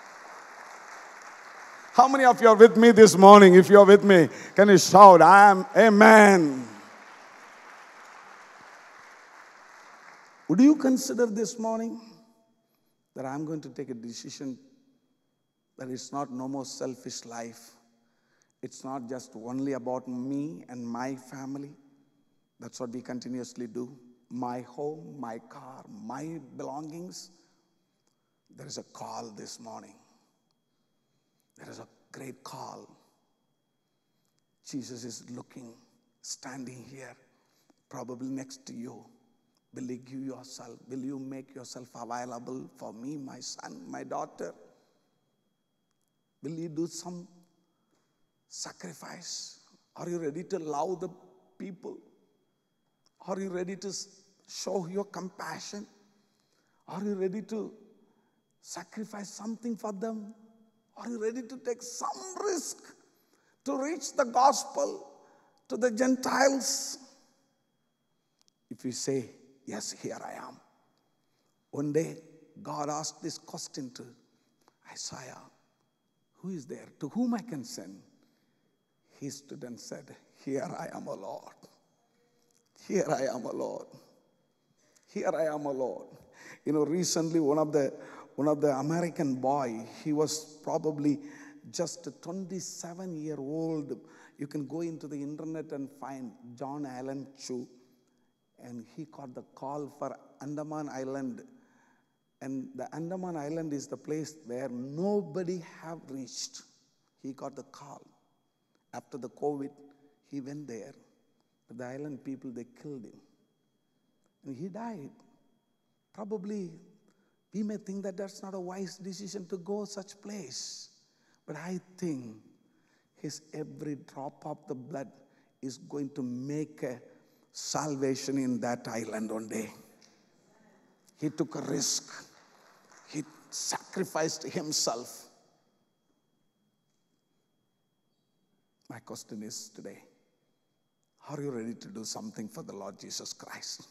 Speaker 6: How many of you are with me this morning? If you are with me, can you shout, I am, amen. Would you consider this morning that I'm going to take a decision that it's not no more selfish life. It's not just only about me and my family. That's what we continuously do. My home, my car, my belongings. There is a call this morning. There is a great call. Jesus is looking, standing here, probably next to you. Will you give yourself, will you make yourself available for me, my son, my daughter? Will you do some sacrifice? Are you ready to love the people? Are you ready to show your compassion? Are you ready to sacrifice something for them? Are you ready to take some risk to reach the gospel to the Gentiles? If you say, yes, here I am. One day, God asked this question to Isaiah, who is there? To whom I can send? He stood and said, here I am, O Lord. Here I am, O Lord. Here I am, O Lord. You know, recently one of the one of the American boy, he was probably just a twenty-seven-year-old. You can go into the internet and find John Allen Chu. And he got the call for Andaman Island. And the Andaman Island is the place where nobody have reached. He got the call. After the COVID, he went there. But the island people, they killed him. And he died. Probably, we may think that that's not a wise decision to go such place. But I think his every drop of the blood is going to make a salvation in that island one day. He took a risk. He sacrificed himself. My question is today, Are you ready to do something for the Lord Jesus Christ?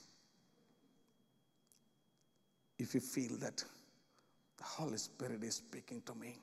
Speaker 6: If you feel that the Holy Spirit is speaking to me,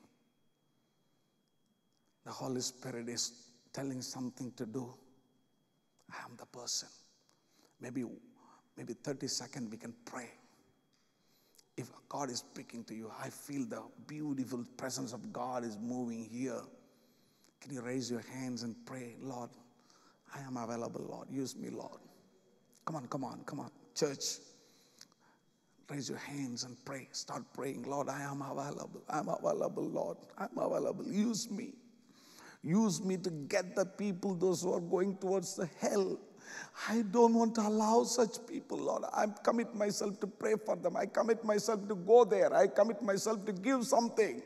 Speaker 6: the Holy Spirit is telling something to do, I am the person. Maybe, maybe thirty seconds we can pray. If God is speaking to you, I feel the beautiful presence of God is moving here. Can you raise your hands and pray, Lord, I am available, Lord. Use me, Lord. Come on, come on, come on. Church, raise your hands and pray. Start praying, Lord, I am available. I am available, Lord. I am available. Use me. Use me to get the people, those who are going towards the hell. I don't want to allow such people, Lord. I commit myself to pray for them. I commit myself to go there. I commit myself to give something.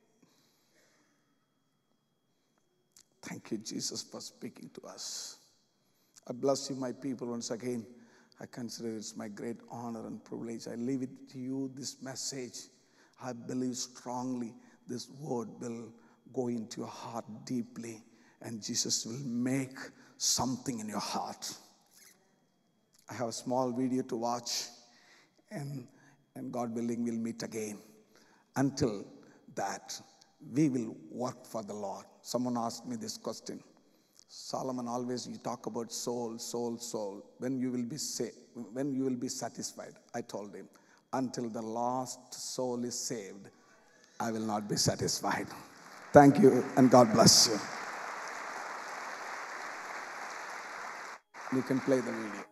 Speaker 6: Thank you, Jesus, for speaking to us. I bless you, my people, once again. I consider it's my great honor and privilege. I leave it to you, this message. I believe strongly this word will go into your heart deeply, and Jesus will make something in your heart. I have a small video to watch, and, and God willing, we'll meet again. Until that, we will work for the Lord. Someone asked me this question. Solomon, always you talk about soul, soul, soul. When you will be sa- when you will be satisfied? I told him, until the last soul is saved, I will not be satisfied. Thank you, and God bless you. You can play the video.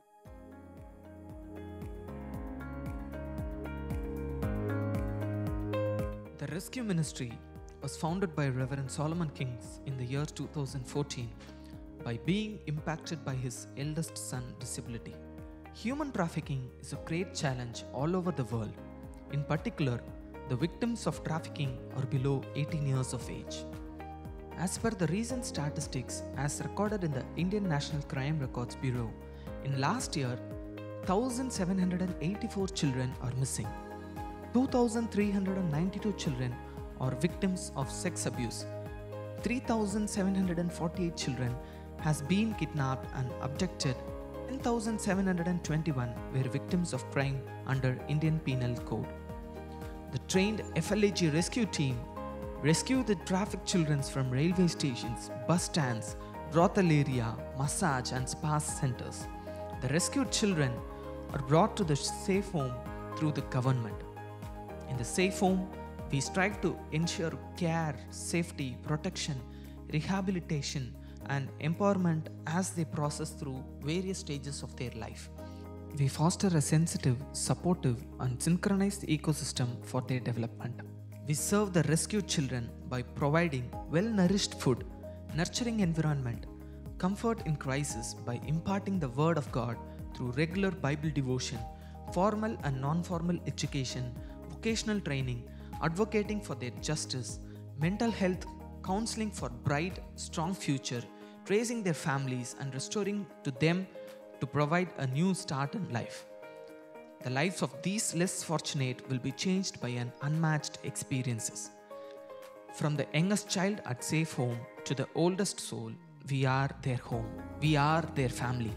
Speaker 7: The Rescue Ministry was founded by Reverend Solomon Kings in the year two thousand fourteen by being impacted by his eldest son's disability. Human trafficking is a great challenge all over the world. In particular, the victims of trafficking are below eighteen years of age. As per the recent statistics as recorded in the Indian National Crime Records Bureau, in last year, one thousand seven hundred eighty-four children are missing. two thousand three hundred ninety-two children are victims of sex abuse. three thousand seven hundred forty-eight children has been kidnapped and abducted. ten thousand seven hundred twenty-one were victims of crime under Indian Penal Code. The trained F L A G rescue team rescue the trafficked children from railway stations, bus stands, brothel area, massage and spa centers. The rescued children are brought to the safe home through the government. In the safe home, we strive to ensure care, safety, protection, rehabilitation and empowerment as they process through various stages of their life. We foster a sensitive, supportive and synchronized ecosystem for their development. We serve the rescued children by providing well-nourished food, nurturing environment, comfort in crisis by imparting the Word of God through regular Bible devotion, formal and non-formal education, vocational training, advocating for their justice, mental health, counseling for bright, strong future, raising their families and restoring to them to provide a new start in life. The lives of these less fortunate will be changed by an unmatched experiences. From the youngest child at safe home to the oldest soul, we are their home. We are their family.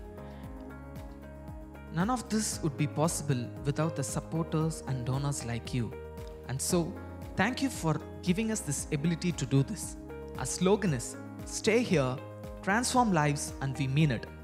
Speaker 7: None of this would be possible without the supporters and donors like you. And so, thank you for giving us this ability to do this. Our slogan is, stay here, transform lives, and we mean it.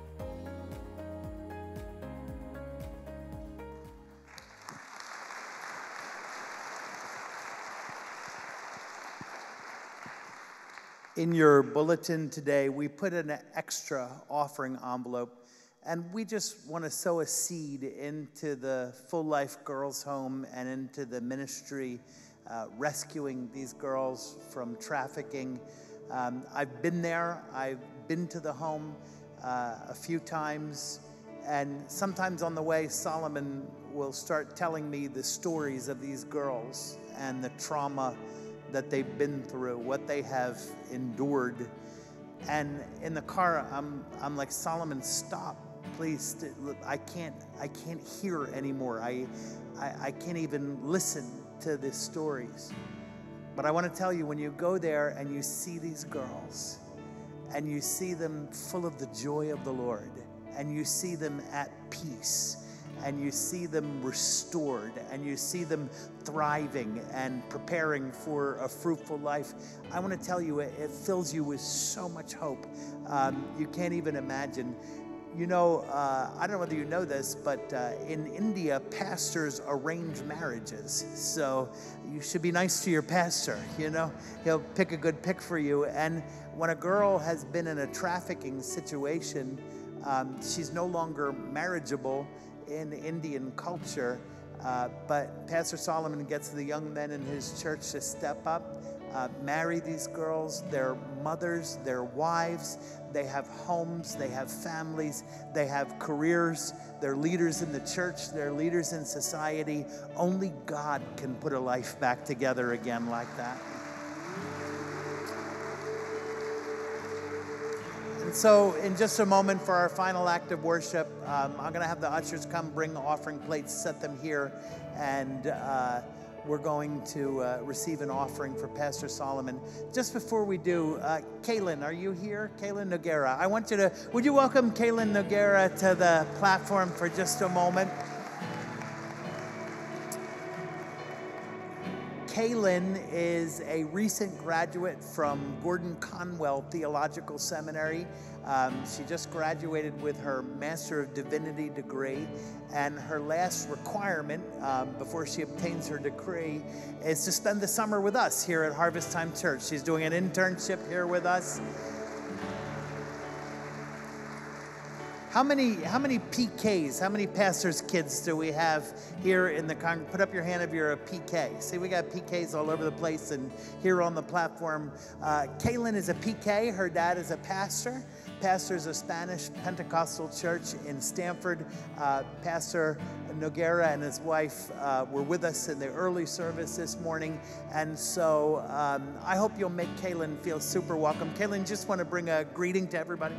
Speaker 4: In your bulletin today, we put an extra offering envelope, and we just want to sow a seed into the Full Life Girls Home and into the ministry uh, rescuing these girls from trafficking. Um, I've been there. I've been to the home uh, a few times, and sometimes on the way, Solomon will start telling me the stories of these girls and the trauma that they've been through, what they have endured. And in the car, I'm I'm like, Solomon, stop, please. I can't I can't hear anymore. I I, I can't even listen to these stories. But I want to tell you, when you go there and you see these girls, and you see them full of the joy of the Lord, and you see them at peace, and you see them restored, and you see them thriving and preparing for a fruitful life, I want to tell you, it, it fills you with so much hope. Um, you can't even imagine. You know, uh, I don't know whether you know this, but uh, in India, pastors arrange marriages. So you should be nice to your pastor, you know. He'll pick a good pick for you. And when a girl has been in a trafficking situation, um, she's no longer marriageable in Indian culture. Uh, but Pastor Solomon gets the young men in his church to step up, uh, marry these girls. They're mothers, they're wives, they have homes, they have families, they have careers, they're leaders in the church, they're leaders in society. Only God can put a life back together again like that. And so in just a moment for our final act of worship, um, I'm going to have the ushers come bring offering plates, set them here, and uh, we're going to uh, receive an offering for Pastor Solomon. Just before we do, uh, Kaylin, are you here? Kaylin Noguera. I want you to, would you welcome Kaylin Noguera to the platform for just a moment? Kaylin is a recent graduate from Gordon Conwell Theological Seminary. Um, she just graduated with her Master of Divinity degree, and her last requirement um, before she obtains her degree is to spend the summer with us here at Harvest Time Church. She's doing an internship here with us. How many, how many P Ks, how many pastors' kids do we have here in the Congress? Put up your hand if you're a P K. See, we got P Ks all over the place and here on the platform. Uh, Kaylin is a P K. Her dad is a pastor. Pastors a Spanish Pentecostal church in Stamford. Uh, Pastor Noguera and his wife uh, were with us in the early service this morning. And so um, I hope you'll make Kaylin feel super welcome. Kaylin, just want to bring a greeting to everybody.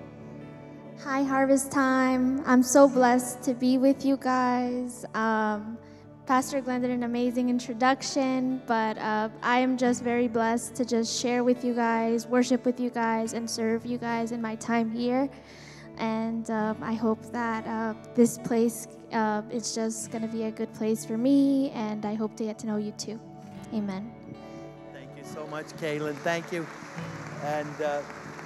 Speaker 8: Hi, Harvest Time. I'm so blessed to be with you guys. Um, Pastor Glenn did an amazing introduction, but uh, I am just very blessed to just share with you guys, worship with you guys, and serve you guys in my time here. And uh, I hope that uh, this place uh, is just going to be a good place for me, and I hope to get to know you too. Amen.
Speaker 4: Thank you so much, Kaylin. Thank you. And uh,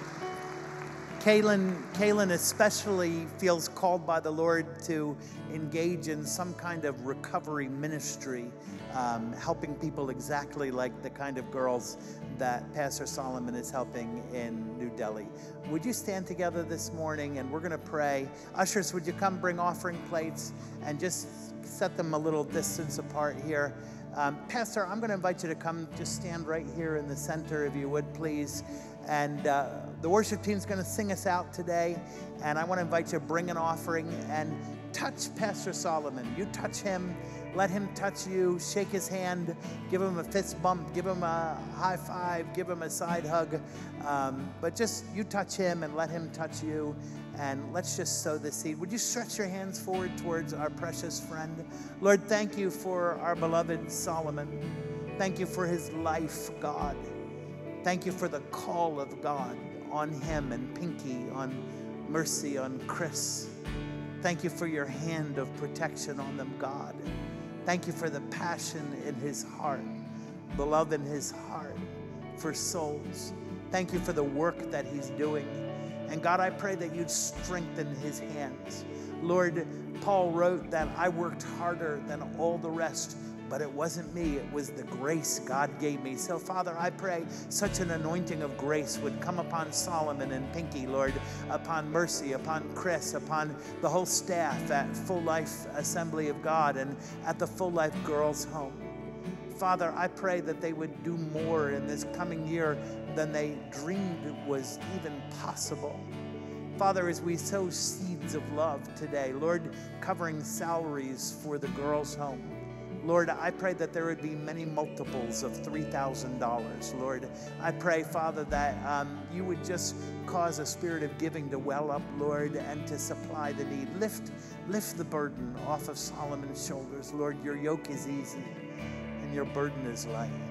Speaker 4: Kaylin, Kaylin especially feels called by the Lord to engage in some kind of recovery ministry, um, helping people exactly like the kind of girls that Pastor Solomon is helping in New Delhi. Would you stand together this morning and we're going to pray. Ushers, would you come bring offering plates and just set them a little distance apart here. Um, Pastor, I'm going to invite you to come just stand right here in the center if you would, please. And uh, the worship team's going to sing us out today. And I want to invite you to bring an offering and touch Pastor Solomon. You touch him. Let him touch you. Shake his hand. Give him a fist bump. Give him a high five. Give him a side hug. Um, but just you touch him and let him touch you. And let's just sow the seed. Would you stretch your hands forward towards our precious friend? Lord, thank you for our beloved Solomon. Thank you for his life, God. Thank you for the call of God on him and Pinky, on Mercy, on Chris. Thank you for your hand of protection on them, God. Thank you for the passion in his heart, the love in his heart for souls. Thank you for the work that he's doing. And God, I pray that you'd strengthen his hands. Lord, Paul wrote that I worked harder than all the rest, but it wasn't me, it was the grace God gave me. So Father, I pray such an anointing of grace would come upon Solomon and Pinky, Lord, upon Mercy, upon Chris, upon the whole staff at Full Life Assembly of God and at the Full Life Girls Home. Father, I pray that they would do more in this coming year than they dreamed was even possible. Father, as we sow seeds of love today, Lord, covering salaries for the girls' home, Lord, I pray that there would be many multiples of three thousand dollars. Lord, I pray, Father, that um, you would just cause a spirit of giving to well up, Lord, and to supply the need. Lift, lift the burden off of Solomon's shoulders. Lord, your yoke is easy and your burden is light.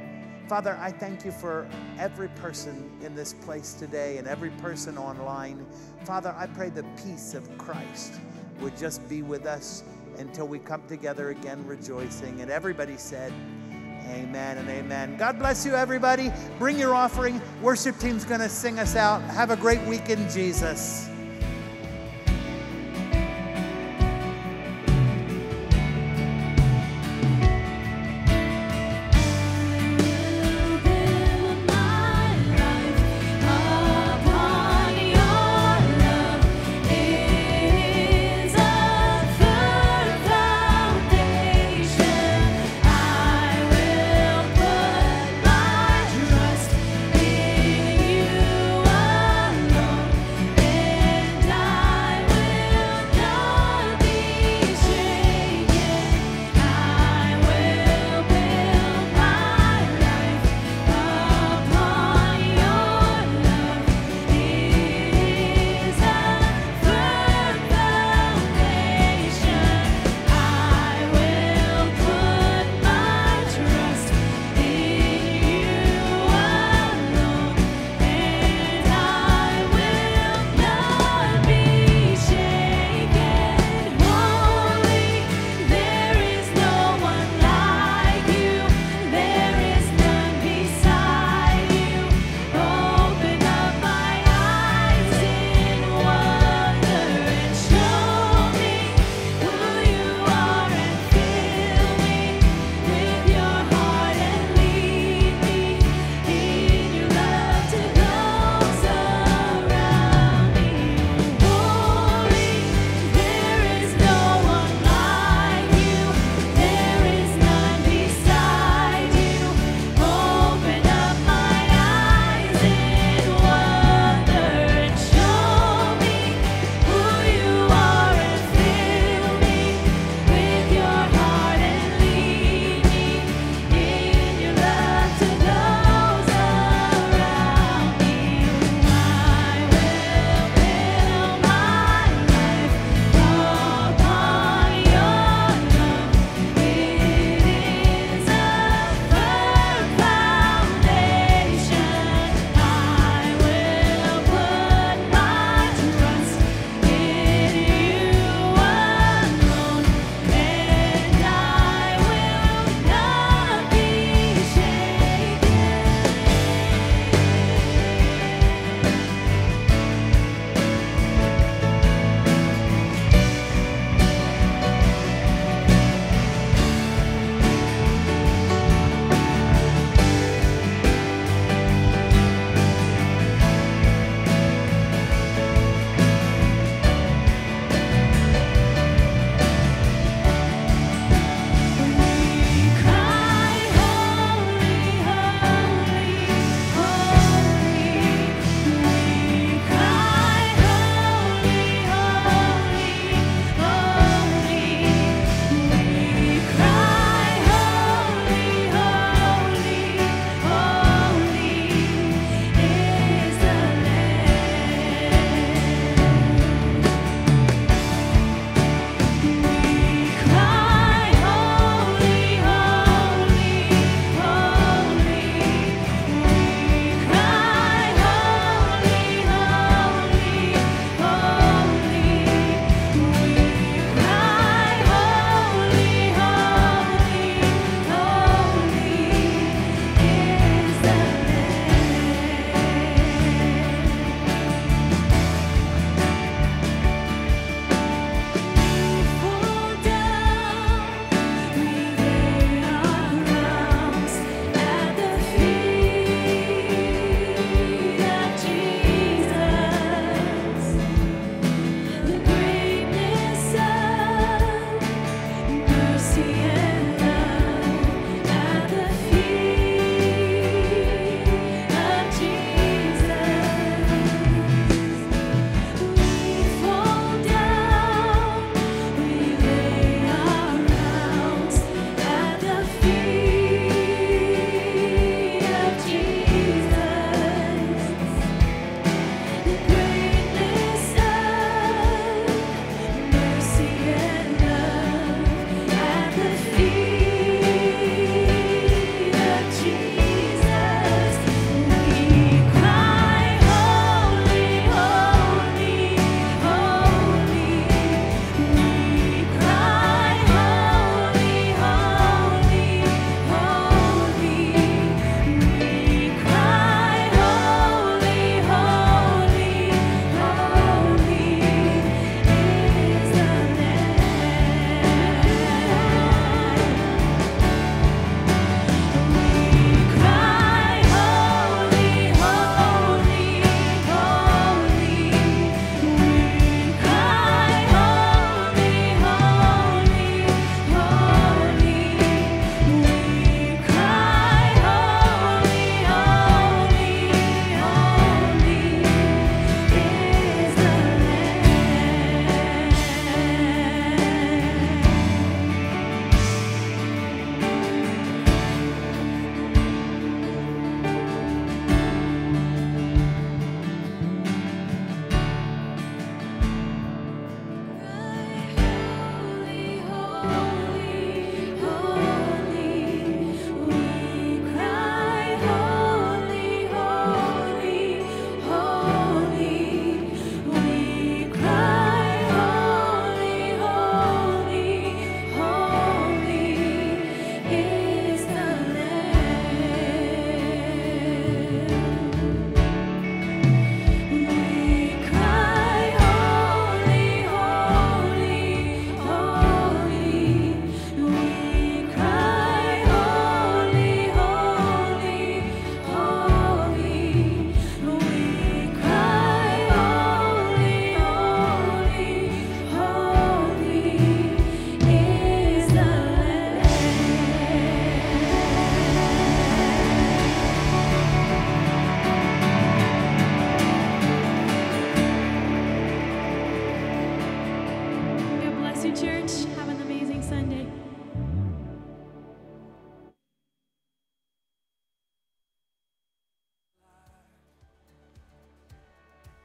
Speaker 4: Father, I thank you for every person in this place today and every person online. Father, I pray the peace of Christ would just be with us until we come together again rejoicing. And everybody said, amen and amen. God bless you, everybody. Bring your offering. Worship team's going to sing us out. Have a great week in Jesus.